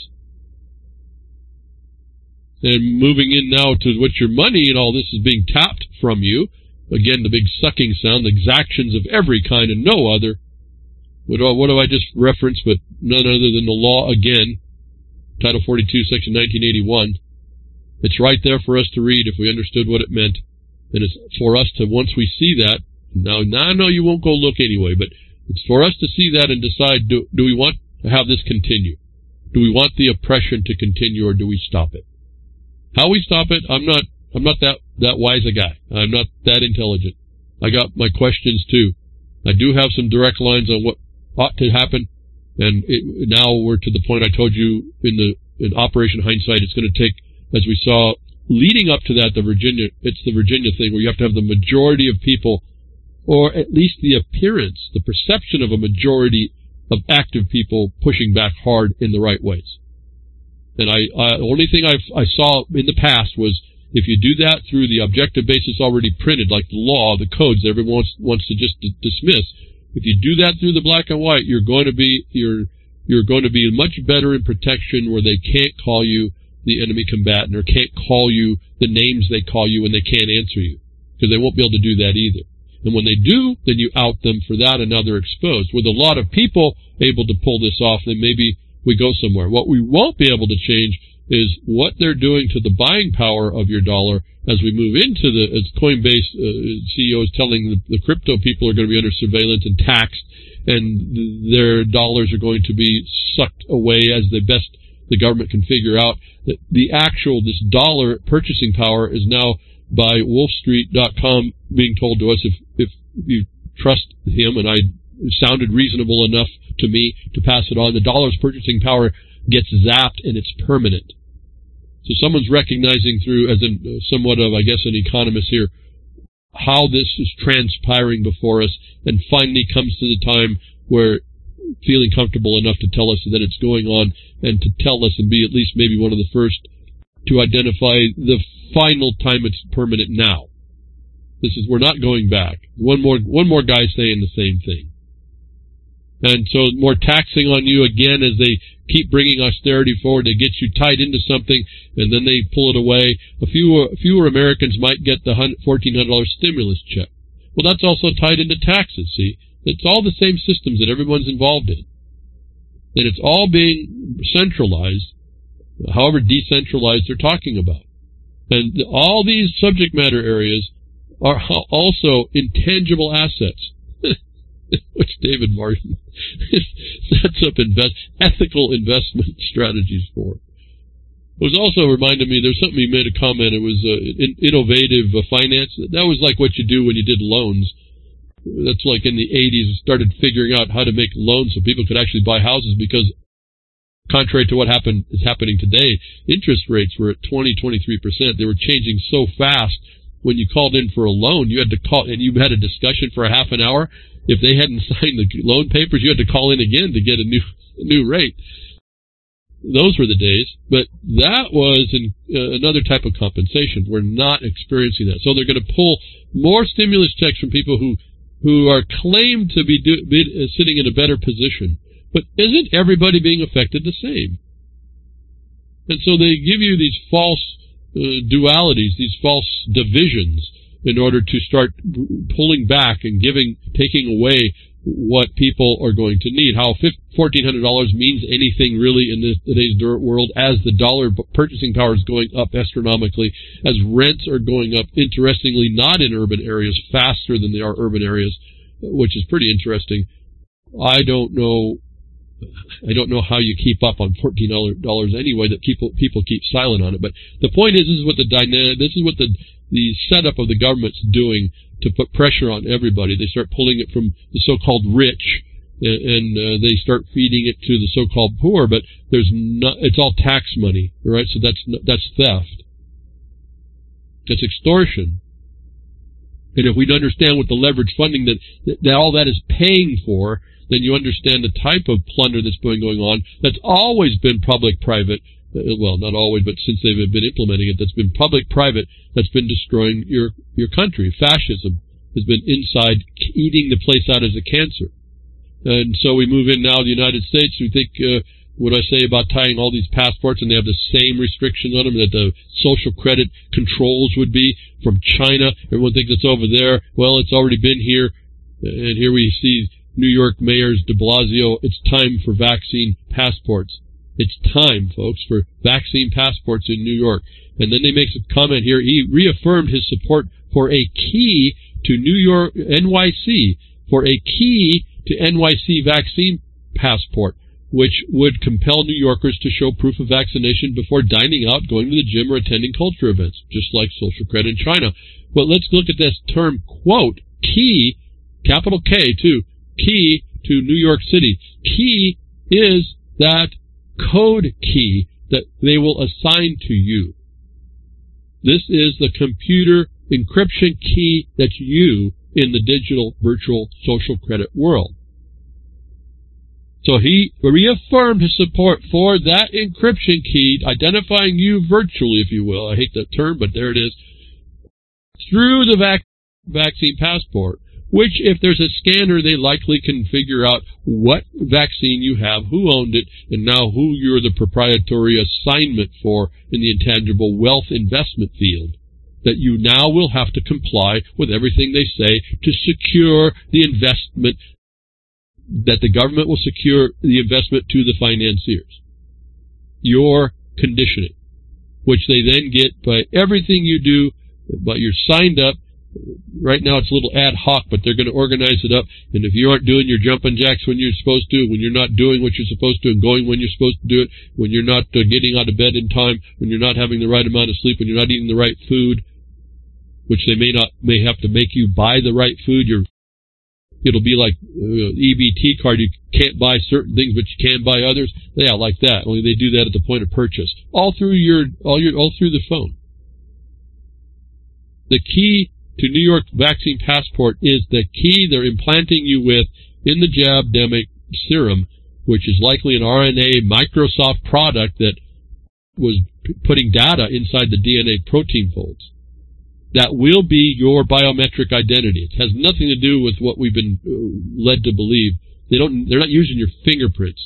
And moving in now to what your money and all this is being tapped from you. Again, the big sucking sound, the exactions of every kind and no other. What do I, what do I just reference but none other than the law again, Title forty-two, Section nineteen eighty-one. It's right there for us to read if we understood what it meant. And it's for us to, once we see that, now, now I know you won't go look anyway, but it's for us to see that and decide, do, do we want to have this continue? Do we want the oppression to continue, or do we stop it? How we stop it, I'm not I'm not that, that wise a guy. I'm not that intelligent. I got my questions too. I do have some direct lines on what ought to happen, and it, now we're to the point I told you in the in Operation Hindsight. It's going to take, as we saw leading up to that, the Virginia, it's the Virginia thing where you have to have the majority of people, or at least the appearance, the perception of a majority of active people pushing back hard in the right ways. And I, I the only thing I've, I saw in the past was, if you do that through the objective basis already printed, like the law, the codes that everyone wants, wants to just d- dismiss, if you do that through the black and white, you're going to be you're you're going to be much better in protection, where they can't call you the enemy combatant or can't call you the names they call you when they can't answer you, because they won't be able to do that either. And when they do, then you out them for that, and now they're exposed. With a lot of people able to pull this off, then maybe we go somewhere. What we won't be able to change is what they're doing to the buying power of your dollar as we move into the, as Coinbase uh, C E O is telling the, the crypto people are going to be under surveillance and taxed, and th- their dollars are going to be sucked away as the best the government can figure out. That the actual, this dollar purchasing power is now, by Wolf Street dot com, being told to us, if, if you trust him, and I it sounded reasonable enough to me to pass it on. The dollar's purchasing power gets zapped, and it's permanent. So someone's recognizing through, as in uh, somewhat of, I guess, an economist here, how this is transpiring before us, and finally comes to the time where feeling comfortable enough to tell us that it's going on, and to tell us and be at least maybe one of the first to identify the final time it's permanent now. This is, we're not going back. One more, one more guy saying the same thing. And so more taxing on you again as they keep bringing austerity forward. They get you tied into something, and then they pull it away. A few fewer Americans might get the fourteen hundred dollars stimulus check. Well, that's also tied into taxes, see? It's all the same systems that everyone's involved in. And it's all being centralized, however decentralized they're talking about. And all these subject matter areas are also intangible assets, which David Martin sets up invest, ethical investment strategies for. It was also reminded me, there's something he made a comment, it was uh, in, innovative uh, finance. That was like what you do when you did loans. That's like in the eighties, started figuring out how to make loans so people could actually buy houses, because contrary to what happened is happening today, interest rates were at twenty, twenty-three percent. They were changing so fast. When you called in for a loan, you had to call, and you had a discussion for a half an hour. If they hadn't signed the loan papers, you had to call in again to get a new a new rate. Those were the days, but that was an, uh, another type of compensation. We're not experiencing that. So they're going to pull more stimulus checks from people who, who are claimed to be, do, be uh, sitting in a better position. But isn't everybody being affected the same? And so they give you these false uh, dualities, these false divisions, in order to start pulling back and giving, taking away what people are going to need. How fourteen hundred dollars means anything really in this, today's world, as the dollar purchasing power is going up astronomically, as rents are going up, interestingly, not in urban areas, faster than they are urban areas, which is pretty interesting. I don't know I don't know how you keep up on fourteen dollars anyway, that people people keep silent on it. But the point is, this is what the dyna- this is what the the setup of the government's doing to put pressure on everybody. They start pulling it from the so-called rich, and, and uh, they start feeding it to the so-called poor. But there's not, it's all tax money, right? So that's that's theft. That's extortion. And if we understand what the leverage funding that, that, that all that is paying for, then you understand the type of plunder that's been going on. That's always been public-private. Well, not always, but since they've been implementing it, that's been public-private, that's been destroying your, your country. Fascism has been inside, eating the place out as a cancer. And so we move in now to the United States. We think, uh, what I say about tying all these passports, and they have the same restrictions on them that the social credit controls would be from China. Everyone thinks it's over there. Well, it's already been here. And here we see New York Mayor de Blasio. It's time for vaccine passports. It's time, folks, for vaccine passports in New York. And then they make a comment here. He reaffirmed his support for a key to New York, N Y C, for a key to N Y C vaccine passport, which would compel New Yorkers to show proof of vaccination before dining out, going to the gym, or attending culture events, just like social credit in China. Well, let's look at this term, quote, key, capital K, too, key to New York City. Key is that code key that they will assign to you. This is the computer encryption key that's you in the digital virtual social credit world. So he reaffirmed his support for that encryption key, identifying you virtually, if you will. I hate that term, but there it is. Through the vac- vaccine passport, which, if there's a scanner, they likely can figure out what vaccine you have, who owned it, and now who you're the proprietary assignment for in the intangible wealth investment field. That you now will have to comply with everything they say to secure the investment, that the government will secure the investment to the financiers. Your conditioning, which they then get by everything you do, but you're signed up. Right now it's a little ad hoc, but they're going to organize it up. And if you aren't doing your jumping jacks when you're supposed to, when you're not doing what you're supposed to and going when you're supposed to do it, when you're not uh, getting out of bed in time, when you're not having the right amount of sleep, when you're not eating the right food, which they may not may have to make you buy the right food, you're It'll be like uh, E B T card. You can't buy certain things, but you can buy others. Yeah, like that. Only they do that at the point of purchase, all through your, all your, all through the phone. The key to New York vaccine passport is the key they're implanting you with in the Jabdemic serum, which is likely an R N A Microsoft product that was p- putting data inside the D N A protein folds. That will be your biometric identity. It has nothing to do with what we've been uh, led to believe. They don't, they're not using your fingerprints.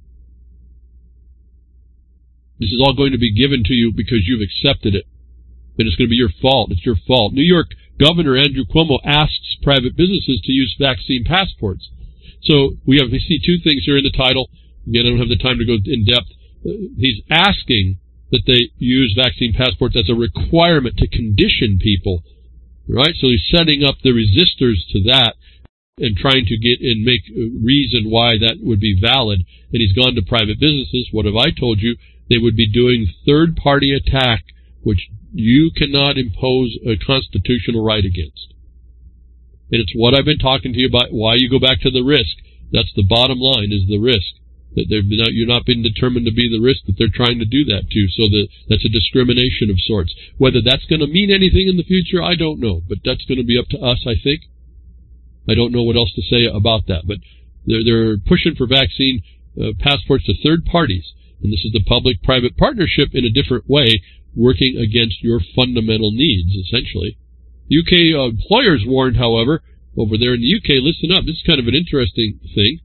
This is all going to be given to you because you've accepted it. And it's going to be your fault. It's your fault. New York Governor Andrew Cuomo asks private businesses to use vaccine passports. So we have, we see two things here in the title. Again, I don't have the time to go in depth. Uh, he's asking that they use vaccine passports as a requirement to condition people, right? So he's setting up the resistors to that and trying to get and make a reason why that would be valid. And he's gone to private businesses. What have I told you? They would be doing third-party attack, which you cannot impose a constitutional right against. And it's what I've been talking to you about, why you go back to the risk. That's the bottom line, is the risk. That they're not, you're not being determined to be the risk that they're trying to do that to, so that that's a discrimination of sorts. Whether that's going to mean anything in the future, I don't know, but that's going to be up to us, I think. I don't know what else to say about that, but they're, they're pushing for vaccine uh, passports to third parties, and this is the public-private partnership in a different way, working against your fundamental needs, essentially. U K uh, employers warned, however, over there in the U K, listen up, this is kind of an interesting thing.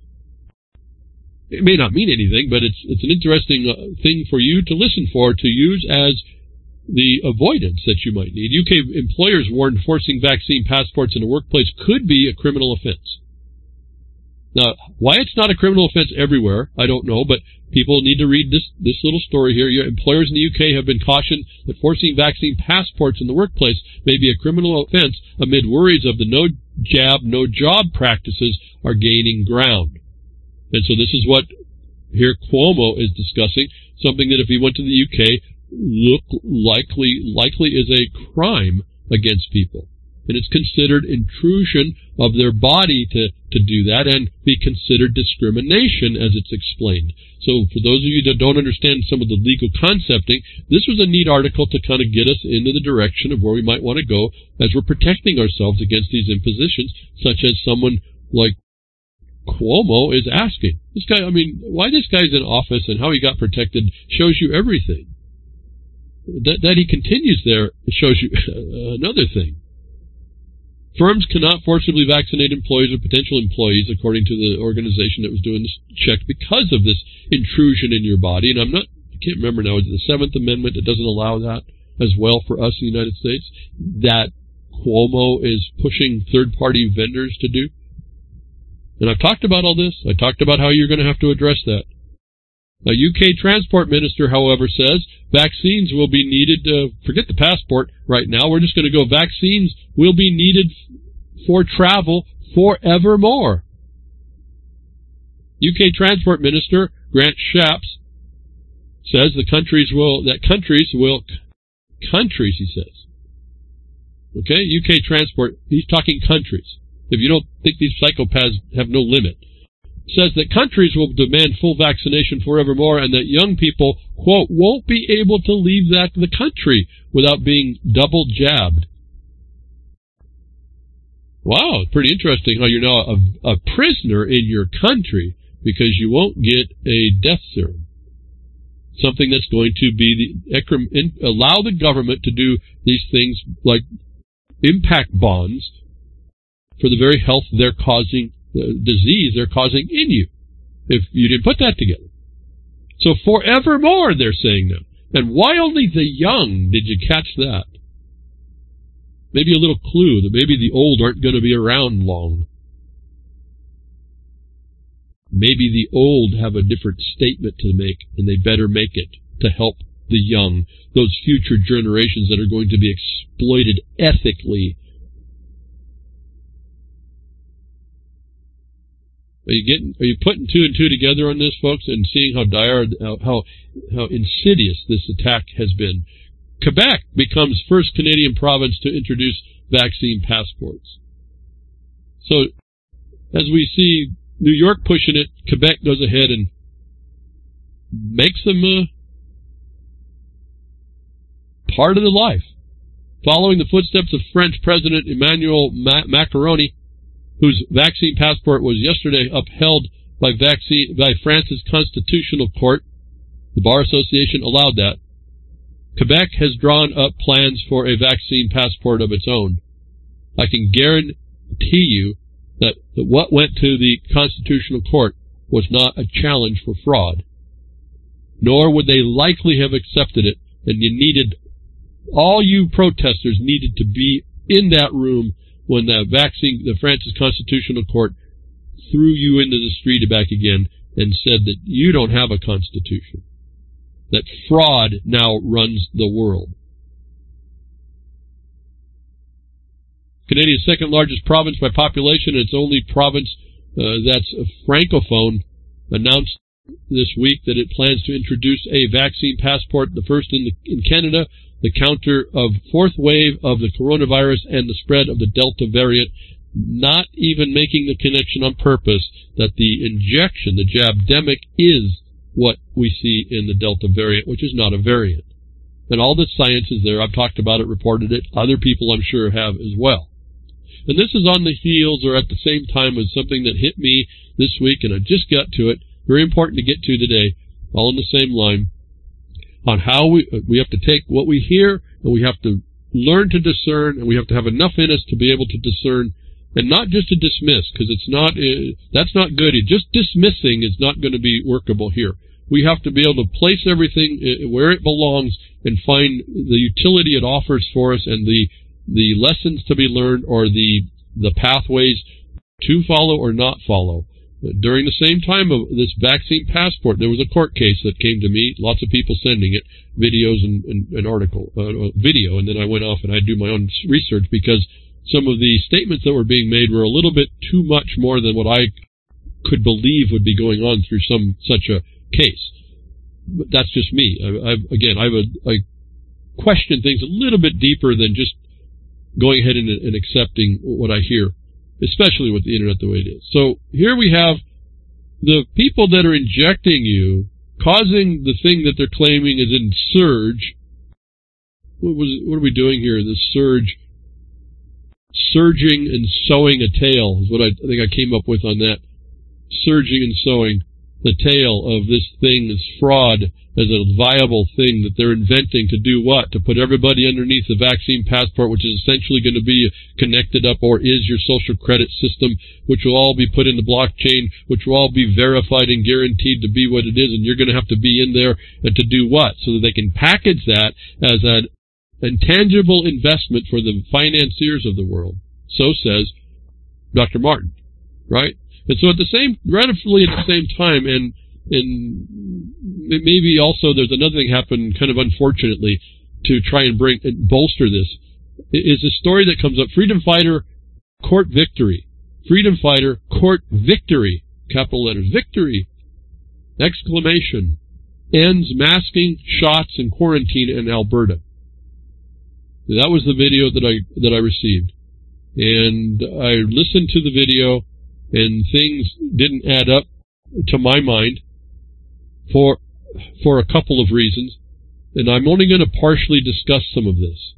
It may not mean anything, but it's it's an interesting uh, thing for you to listen for, to use as the avoidance that you might need. U K employers warned forcing vaccine passports in a workplace could be a criminal offense. Now, why it's not a criminal offense everywhere, I don't know, but people need to read this, this little story here. Your employers in the U K have been cautioned that forcing vaccine passports in the workplace may be a criminal offense amid worries of the no jab, no job practices are gaining ground. And so this is what here Cuomo is discussing, something that if he went to the U K, look likely likely is a crime against people. And it's considered intrusion of their body to, to do that and be considered discrimination, as it's explained. So for those of you that don't understand some of the legal concepting, this was a neat article to kind of get us into the direction of where we might want to go as we're protecting ourselves against these impositions, such as someone like Cuomo is asking. This guy, I mean, why this guy's in office and how he got protected shows you everything. That, that he continues there shows you another thing. Firms cannot forcibly vaccinate employees or potential employees, according to the organization that was doing this check, because of this intrusion in your body. And I'm not, I can't remember now, is it the Seventh Amendment that doesn't allow that as well for us in the United States, that Cuomo is pushing third-party vendors to do? And I've talked about all this. I talked about how you're going to have to address that. A U K transport minister, however, says vaccines will be needed. Uh, forget the passport right now. We're just going to go vaccines will be needed for travel forevermore. U K transport minister Grant Shapps says the countries will, that countries will, countries, he says. Okay, U K transport, he's talking countries. If you don't think these psychopaths have no limit, says that countries will demand full vaccination forevermore and that young people, quote, won't be able to leave that the country without being double jabbed. Wow, pretty interesting how you're now a, a prisoner in your country because you won't get a death serum. Something that's going to be the allow the government to do these things like impact bonds for the very health they're causing, the disease they're causing in you, if you didn't put that together. So forevermore, they're saying now. And why only the young? Did you catch that? Maybe a little clue that maybe the old aren't going to be around long. Maybe the old have a different statement to make, and they better make it to help the young, those future generations that are going to be exploited ethically. Are you getting? Are you putting two and two together on this, folks, and seeing how dire, how how, how insidious this attack has been? Quebec becomes first Canadian province to introduce vaccine passports. So as we see New York pushing it, Quebec goes ahead and makes them uh, part of the life. Following the footsteps of French President Emmanuel Ma- Macron, whose vaccine passport was yesterday upheld by, vaccine, by France's Constitutional Court, the Bar Association allowed that. Quebec has drawn up plans for a vaccine passport of its own. I can guarantee you that, that what went to the Constitutional Court was not a challenge for fraud, nor would they likely have accepted it, and you needed, all you protesters needed to be in that room when the vaccine, the France's Constitutional Court threw you into the street back again and said that you don't have a constitution, that fraud now runs the world. Canada's second largest province by population, and its only province uh, that's francophone, announced this week that it plans to introduce a vaccine passport, the first in, the, in Canada, the counter of fourth wave of the coronavirus and the spread of the Delta variant, not even making the connection on purpose that the injection, the jabdemic, is what we see in the Delta variant, which is not a variant. And all the science is there. I've talked about it, reported it. Other people, I'm sure, have as well. And this is on the heels or at the same time as something that hit me this week, and I just got to it. Very important to get to today, all in the same line, on how we we have to take what we hear, and we have to learn to discern, and we have to have enough in us to be able to discern, and not just to dismiss, because it's not uh, that's not good. Just dismissing is not going to be workable here. We have to be able to place everything where it belongs and find the utility it offers for us, and the the lessons to be learned, or the the pathways to follow or not follow. During the same time of this vaccine passport, there was a court case that came to me, lots of people sending it, videos and, and, and article, uh, video, and then I went off and I do my own research, because some of the statements that were being made were a little bit too much more than what I could believe would be going on through some such a case. But that's just me. I, I've, again, I, would, I question things a little bit deeper than just going ahead and, and accepting what I hear, especially with the internet the way it is. So here we have the people that are injecting you, causing the thing that they're claiming is in surge. What was what are we doing here? This surge, surging and sowing a tail is what I, I think I came up with on that. Surging and sowing the tail of this thing, this fraud, as a viable thing that they're inventing to do what? To put everybody underneath the vaccine passport, which is essentially going to be connected up, or is your social credit system, which will all be put in the blockchain, which will all be verified and guaranteed to be what it is, and you're going to have to be in there and to do what? So that they can package that as an intangible investment for the financiers of the world. So says Doctor Martin, right? And so at the same, relatively at the same time, and and maybe also there's another thing happened kind of unfortunately to try and bring and bolster this, is a story that comes up. Freedom fighter, court victory. Freedom fighter, court victory. Capital letters. Victory! Exclamation. Ends masking shots in quarantine in Alberta. That was the video that I that I received. And I listened to the video, and things didn't add up to my mind for for a couple of reasons, and I'm only going to partially discuss some of this.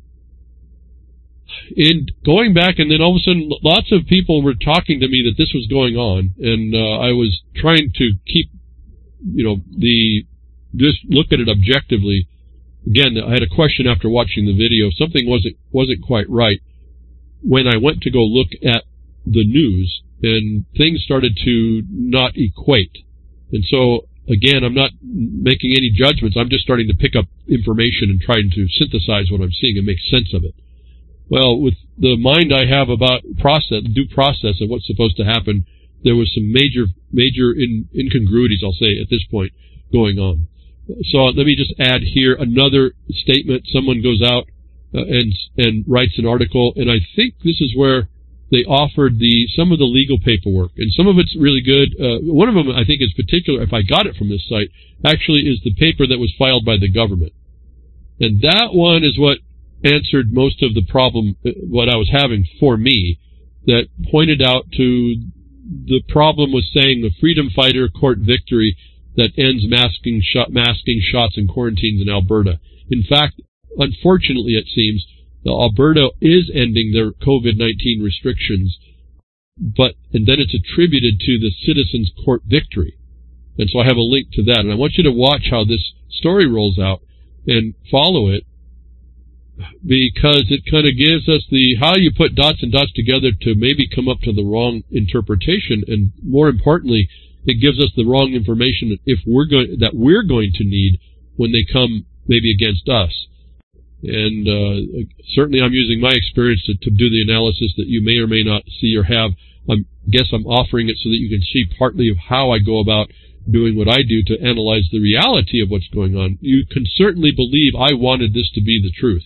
In going back, and then all of a sudden, lots of people were talking to me that this was going on, and uh, I was trying to keep, you know, the just look at it objectively. Again, I had a question after watching the video. Something wasn't wasn't quite right when I went to go look at the news, and things started to not equate. And so, again, I'm not making any judgments. I'm just starting to pick up information and trying to synthesize what I'm seeing and make sense of it. Well, with the mind I have about process, due process and what's supposed to happen, there was some major, major in, incongruities, I'll say, at this point going on. So let me just add here another statement. Someone goes out uh, and and writes an article, and I think this is where they offered the some of the legal paperwork, and some of it's really good. Uh, one of them, I think, is particular, if I got it from this site, actually is the paper that was filed by the government. And that one is what answered most of the problem, what I was having for me, that pointed out to the problem was saying the freedom fighter court victory that ends masking, shot, masking shots and quarantines in Alberta. In fact, unfortunately, it seems, Alberta is ending their COVID nineteen restrictions, but and then it's attributed to the citizens' court victory. And so I have a link to that. And I want you to watch how this story rolls out and follow it, because it kind of gives us the how you put dots and dots together to maybe come up to the wrong interpretation, and more importantly, it gives us the wrong information if we're going that we're going to need when they come maybe against us. And uh, certainly I'm using my experience to, to do the analysis that you may or may not see or have. I guess I'm offering it so that you can see partly of how I go about doing what I do to analyze the reality of what's going on. You can certainly believe I wanted this to be the truth.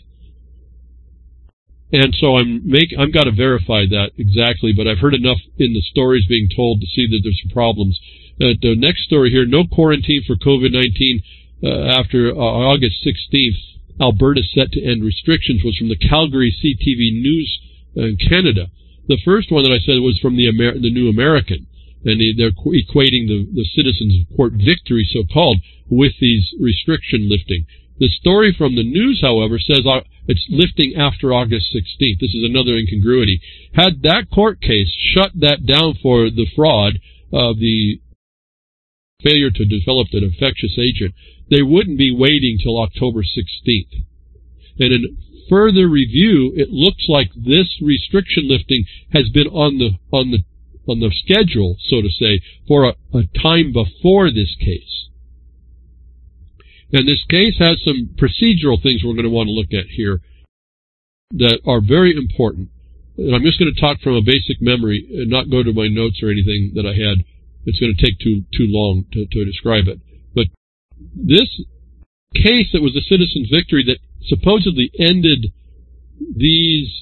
And so I'm make I'm got to verify that exactly, but I've heard enough in the stories being told to see that there's some problems. Uh, the next story here, no quarantine for COVID nineteen uh, after uh, August sixteenth. Alberta set to end restrictions, was from the Calgary C T V News uh, in Canada. The first one that I said was from the Amer- the New American, and they're equating the, the citizens' court victory, so-called, with these restriction lifting. The story from the News, however, says uh, it's lifting after August sixteenth. This is another incongruity. Had that court case shut that down for the fraud of the failure to develop an infectious agent, they wouldn't be waiting till October sixteenth. And in further review, it looks like this restriction lifting has been on the on the on the schedule, so to say, for a, a time before this case. And this case has some procedural things we're going to want to look at here that are very important. And I'm just going to talk from a basic memory and not go to my notes or anything that I had. It's going to take too too long to, to describe it. But this case that was a citizen's victory that supposedly ended these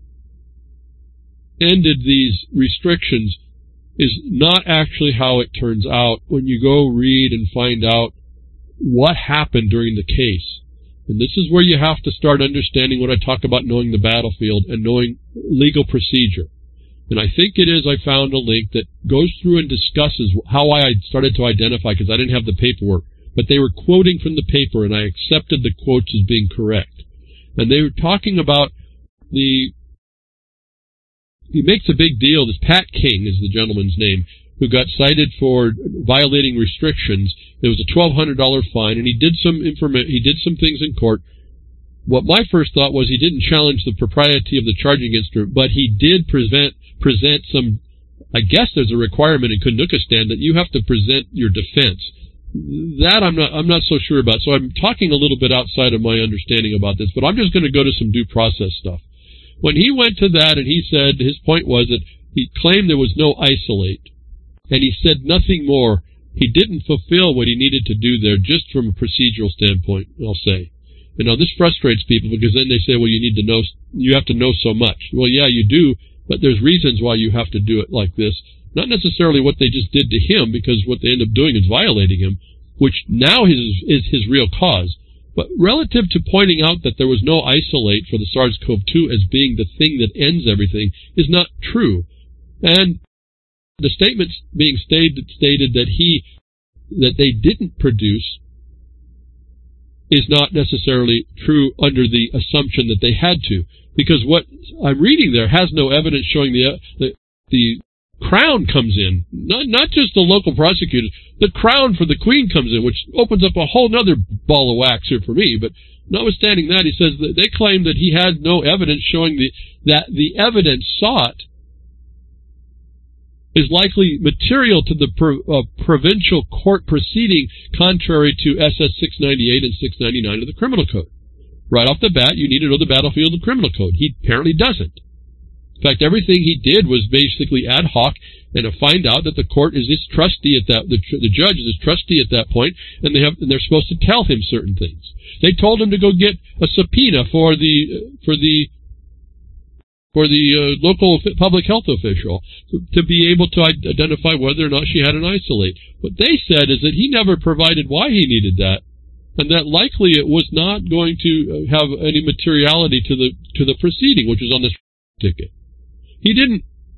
ended these restrictions is not actually how it turns out when you go read and find out what happened during the case. And this is where you have to start understanding what I talk about, knowing the battlefield and knowing legal procedure. And I think it is, I found a link that goes through and discusses how I started to identify, because I didn't have the paperwork, but they were quoting from the paper, and I accepted the quotes as being correct. And they were talking about the, he makes a big deal, this Pat King is the gentleman's name, who got cited for violating restrictions. It was a twelve hundred dollars fine, and he did some informa- he did some things in court. What my first thought was he didn't challenge the propriety of the charging instrument, but he did present present some, I guess there's a requirement in Kundukistan that you have to present your defense. That I'm not I'm not so sure about. So I'm talking a little bit outside of my understanding about this, but I'm just going to go to some due process stuff. When he went to that and he said, his point was that he claimed there was no isolate, and he said nothing more. He didn't fulfill what he needed to do there, just from a procedural standpoint, I'll say. And now this frustrates people, because then they say, well, you need to know, you have to know so much. Well, yeah, you do, but there's reasons why you have to do it like this. Not necessarily what they just did to him, because what they end up doing is violating him, which now is, is his real cause. But relative to pointing out that there was no isolate for the SARS-C o V two as being the thing that ends everything is not true. And the statements being stated, stated that he, that they didn't produce is not necessarily true under the assumption that they had to, because what I'm reading there has no evidence showing the, uh, the, the Crown comes in, not, not just the local prosecutors, the Crown for the Queen comes in, which opens up a whole other ball of wax here for me. But notwithstanding that, he says that they claim that he had no evidence showing the, that the evidence sought is likely material to the pro, uh, provincial court proceeding, contrary to S S six ninety-eight and six ninety-nine of the Criminal Code. Right off the bat, you need to know the battlefield of the Criminal Code. He apparently doesn't. In fact, everything he did was basically ad hoc, and to find out that the court is his trustee at that, the, the judge is his trustee at that point, and they have, and they're supposed to tell him certain things. They told him to go get a subpoena for the for the for the uh, local public health official to be able to identify whether or not she had an isolate. What they said is that he never provided why he needed that, and that likely it was not going to have any materiality to the to the proceeding, which was on this ticket. He didn't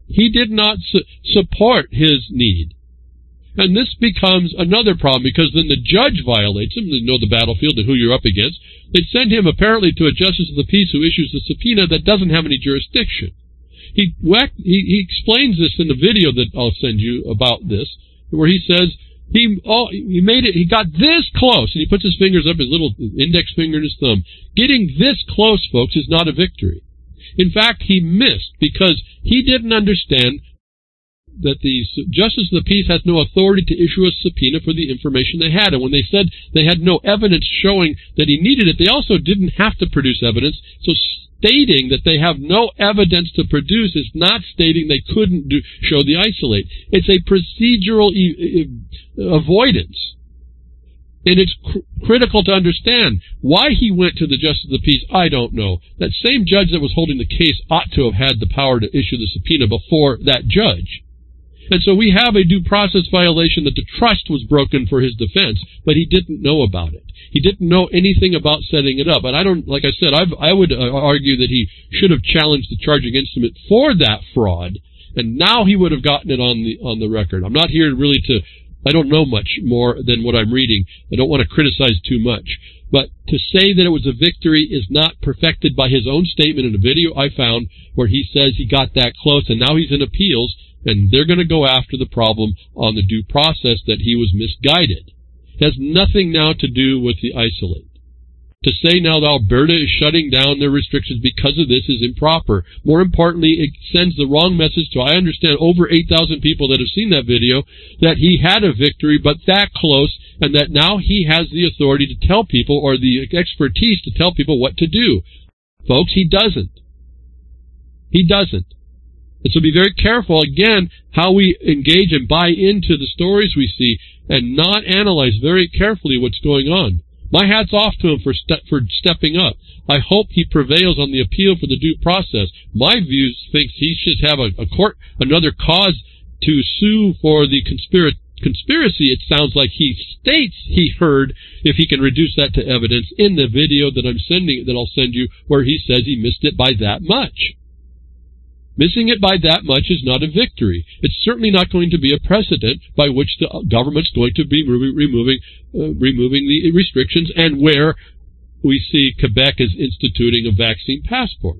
he did not su- support his need. And this becomes another problem, because then the judge violates him. They know the battlefield and who you're up against. They send him apparently to a justice of the peace who issues the subpoena that doesn't have any jurisdiction. He, whacked, he, he explains this in the video that I'll send you about this, where he says he oh, he made it. He got this close, and he puts his fingers up, his little index finger and his thumb. Getting this close, folks, is not a victory. In fact, he missed because he didn't understand that the Justice of the Peace has no authority to issue a subpoena for the information they had. And when they said they had no evidence showing that he needed it, they also didn't have to produce evidence. So stating that they have no evidence to produce is not stating they couldn't do, show the isolate. It's a procedural e- e- avoidance. And it's cr- critical to understand why he went to the Justice of the Peace. I don't know. That same judge that was holding the case ought to have had the power to issue the subpoena before that judge. And so we have a due process violation that the trust was broken for his defense, but he didn't know about it. He didn't know anything about setting it up. And I don't, like I said, I've, I would uh, argue that he should have challenged the charging instrument for that fraud, and now he would have gotten it on the on the record. I'm not here really to, I don't know much more than what I'm reading. I don't want to criticize too much. But to say that it was a victory is not perfected by his own statement in a video I found where he says he got that close, and now he's in appeals, and they're going to go after the problem on the due process that he was misguided. It has nothing now to do with the isolate. To say now that Alberta is shutting down their restrictions because of this is improper. More importantly, it sends the wrong message to, I understand, over eight thousand people that have seen that video, that he had a victory, but that close, and that now he has the authority to tell people, or the expertise to tell people what to do. Folks, he doesn't. He doesn't. And so be very careful, again, how we engage and buy into the stories we see and not analyze very carefully what's going on. My hat's off to him for ste- for stepping up. I hope he prevails on the appeal for the due process. My view thinks he should have a, a court, another cause to sue for the conspira- conspiracy. It sounds like he states he heard, if he can reduce that to evidence, in the video that I'm sending, that I'll send you, where he says he missed it by that much. Missing it by that much is not a victory. It's certainly not going to be a precedent by which the government's going to be re- removing uh, removing the restrictions, and where we see Quebec is instituting a vaccine passport.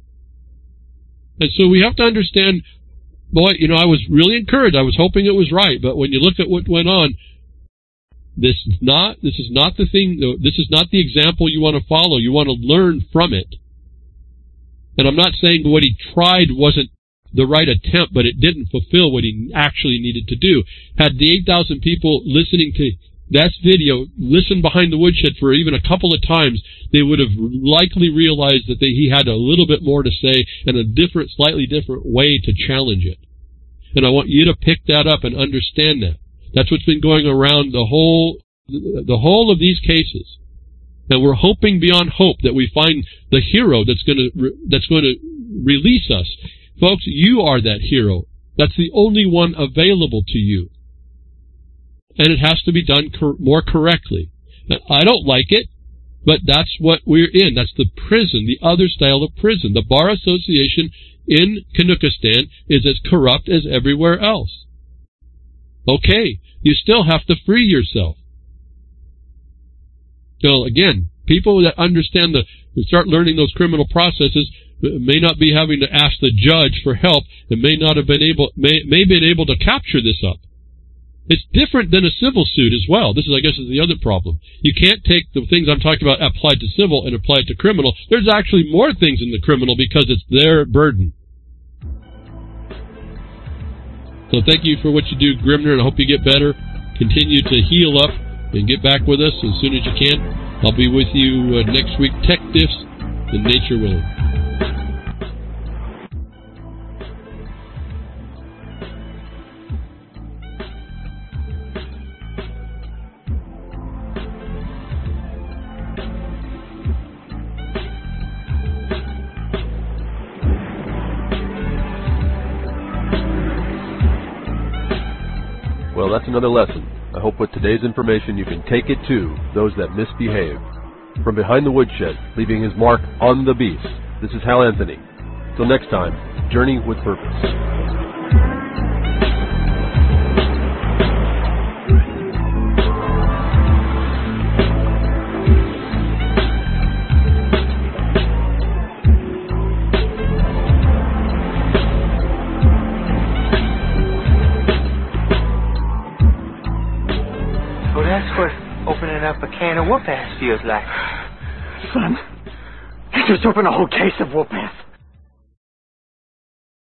And so we have to understand, boy, you know, I was really encouraged. I was hoping it was right, but when you look at what went on, this is not this is not the thing. This is not the example you want to follow. You want to learn from it. And I'm not saying what he tried wasn't the right attempt, but it didn't fulfill what he actually needed to do. Had the eight thousand people listening to that video listened behind the woodshed for even a couple of times, they would have likely realized that they, he had a little bit more to say and a different, slightly different way to challenge it. And I want you to pick that up and understand that. That's what's been going around the whole, the whole of these cases. And we're hoping beyond hope that we find the hero that's going to, that's going to release us. Folks, you are that hero. That's the only one available to you. And it has to be done cor- more correctly. Now, I don't like it, but that's what we're in. That's the prison, the other style of prison. The Bar Association in Kyrgyzstan is as corrupt as everywhere else. Okay, you still have to free yourself. So again, people that understand the, start learning those criminal processes, may not be having to ask the judge for help, and may not have been able, may, may been able to capture this up. It's different than a civil suit as well. This is, I guess, is the other problem. You can't take the things I'm talking about applied to civil and apply it to criminal. There's actually more things in the criminal because it's their burden. So thank you for what you do, Grimner, and I hope you get better. Continue to heal up and get back with us as soon as you can. I'll be with you uh, next week. Tech Diffs and Nature Willing. Well, that's another lesson. I hope with today's information you can take it to those that misbehave. From behind the woodshed, leaving his mark on the beast, this is Hal Anthony. Till next time, journey with purpose. a can of whoop-ass feels like. Son, you just opened a whole case of whoop-ass.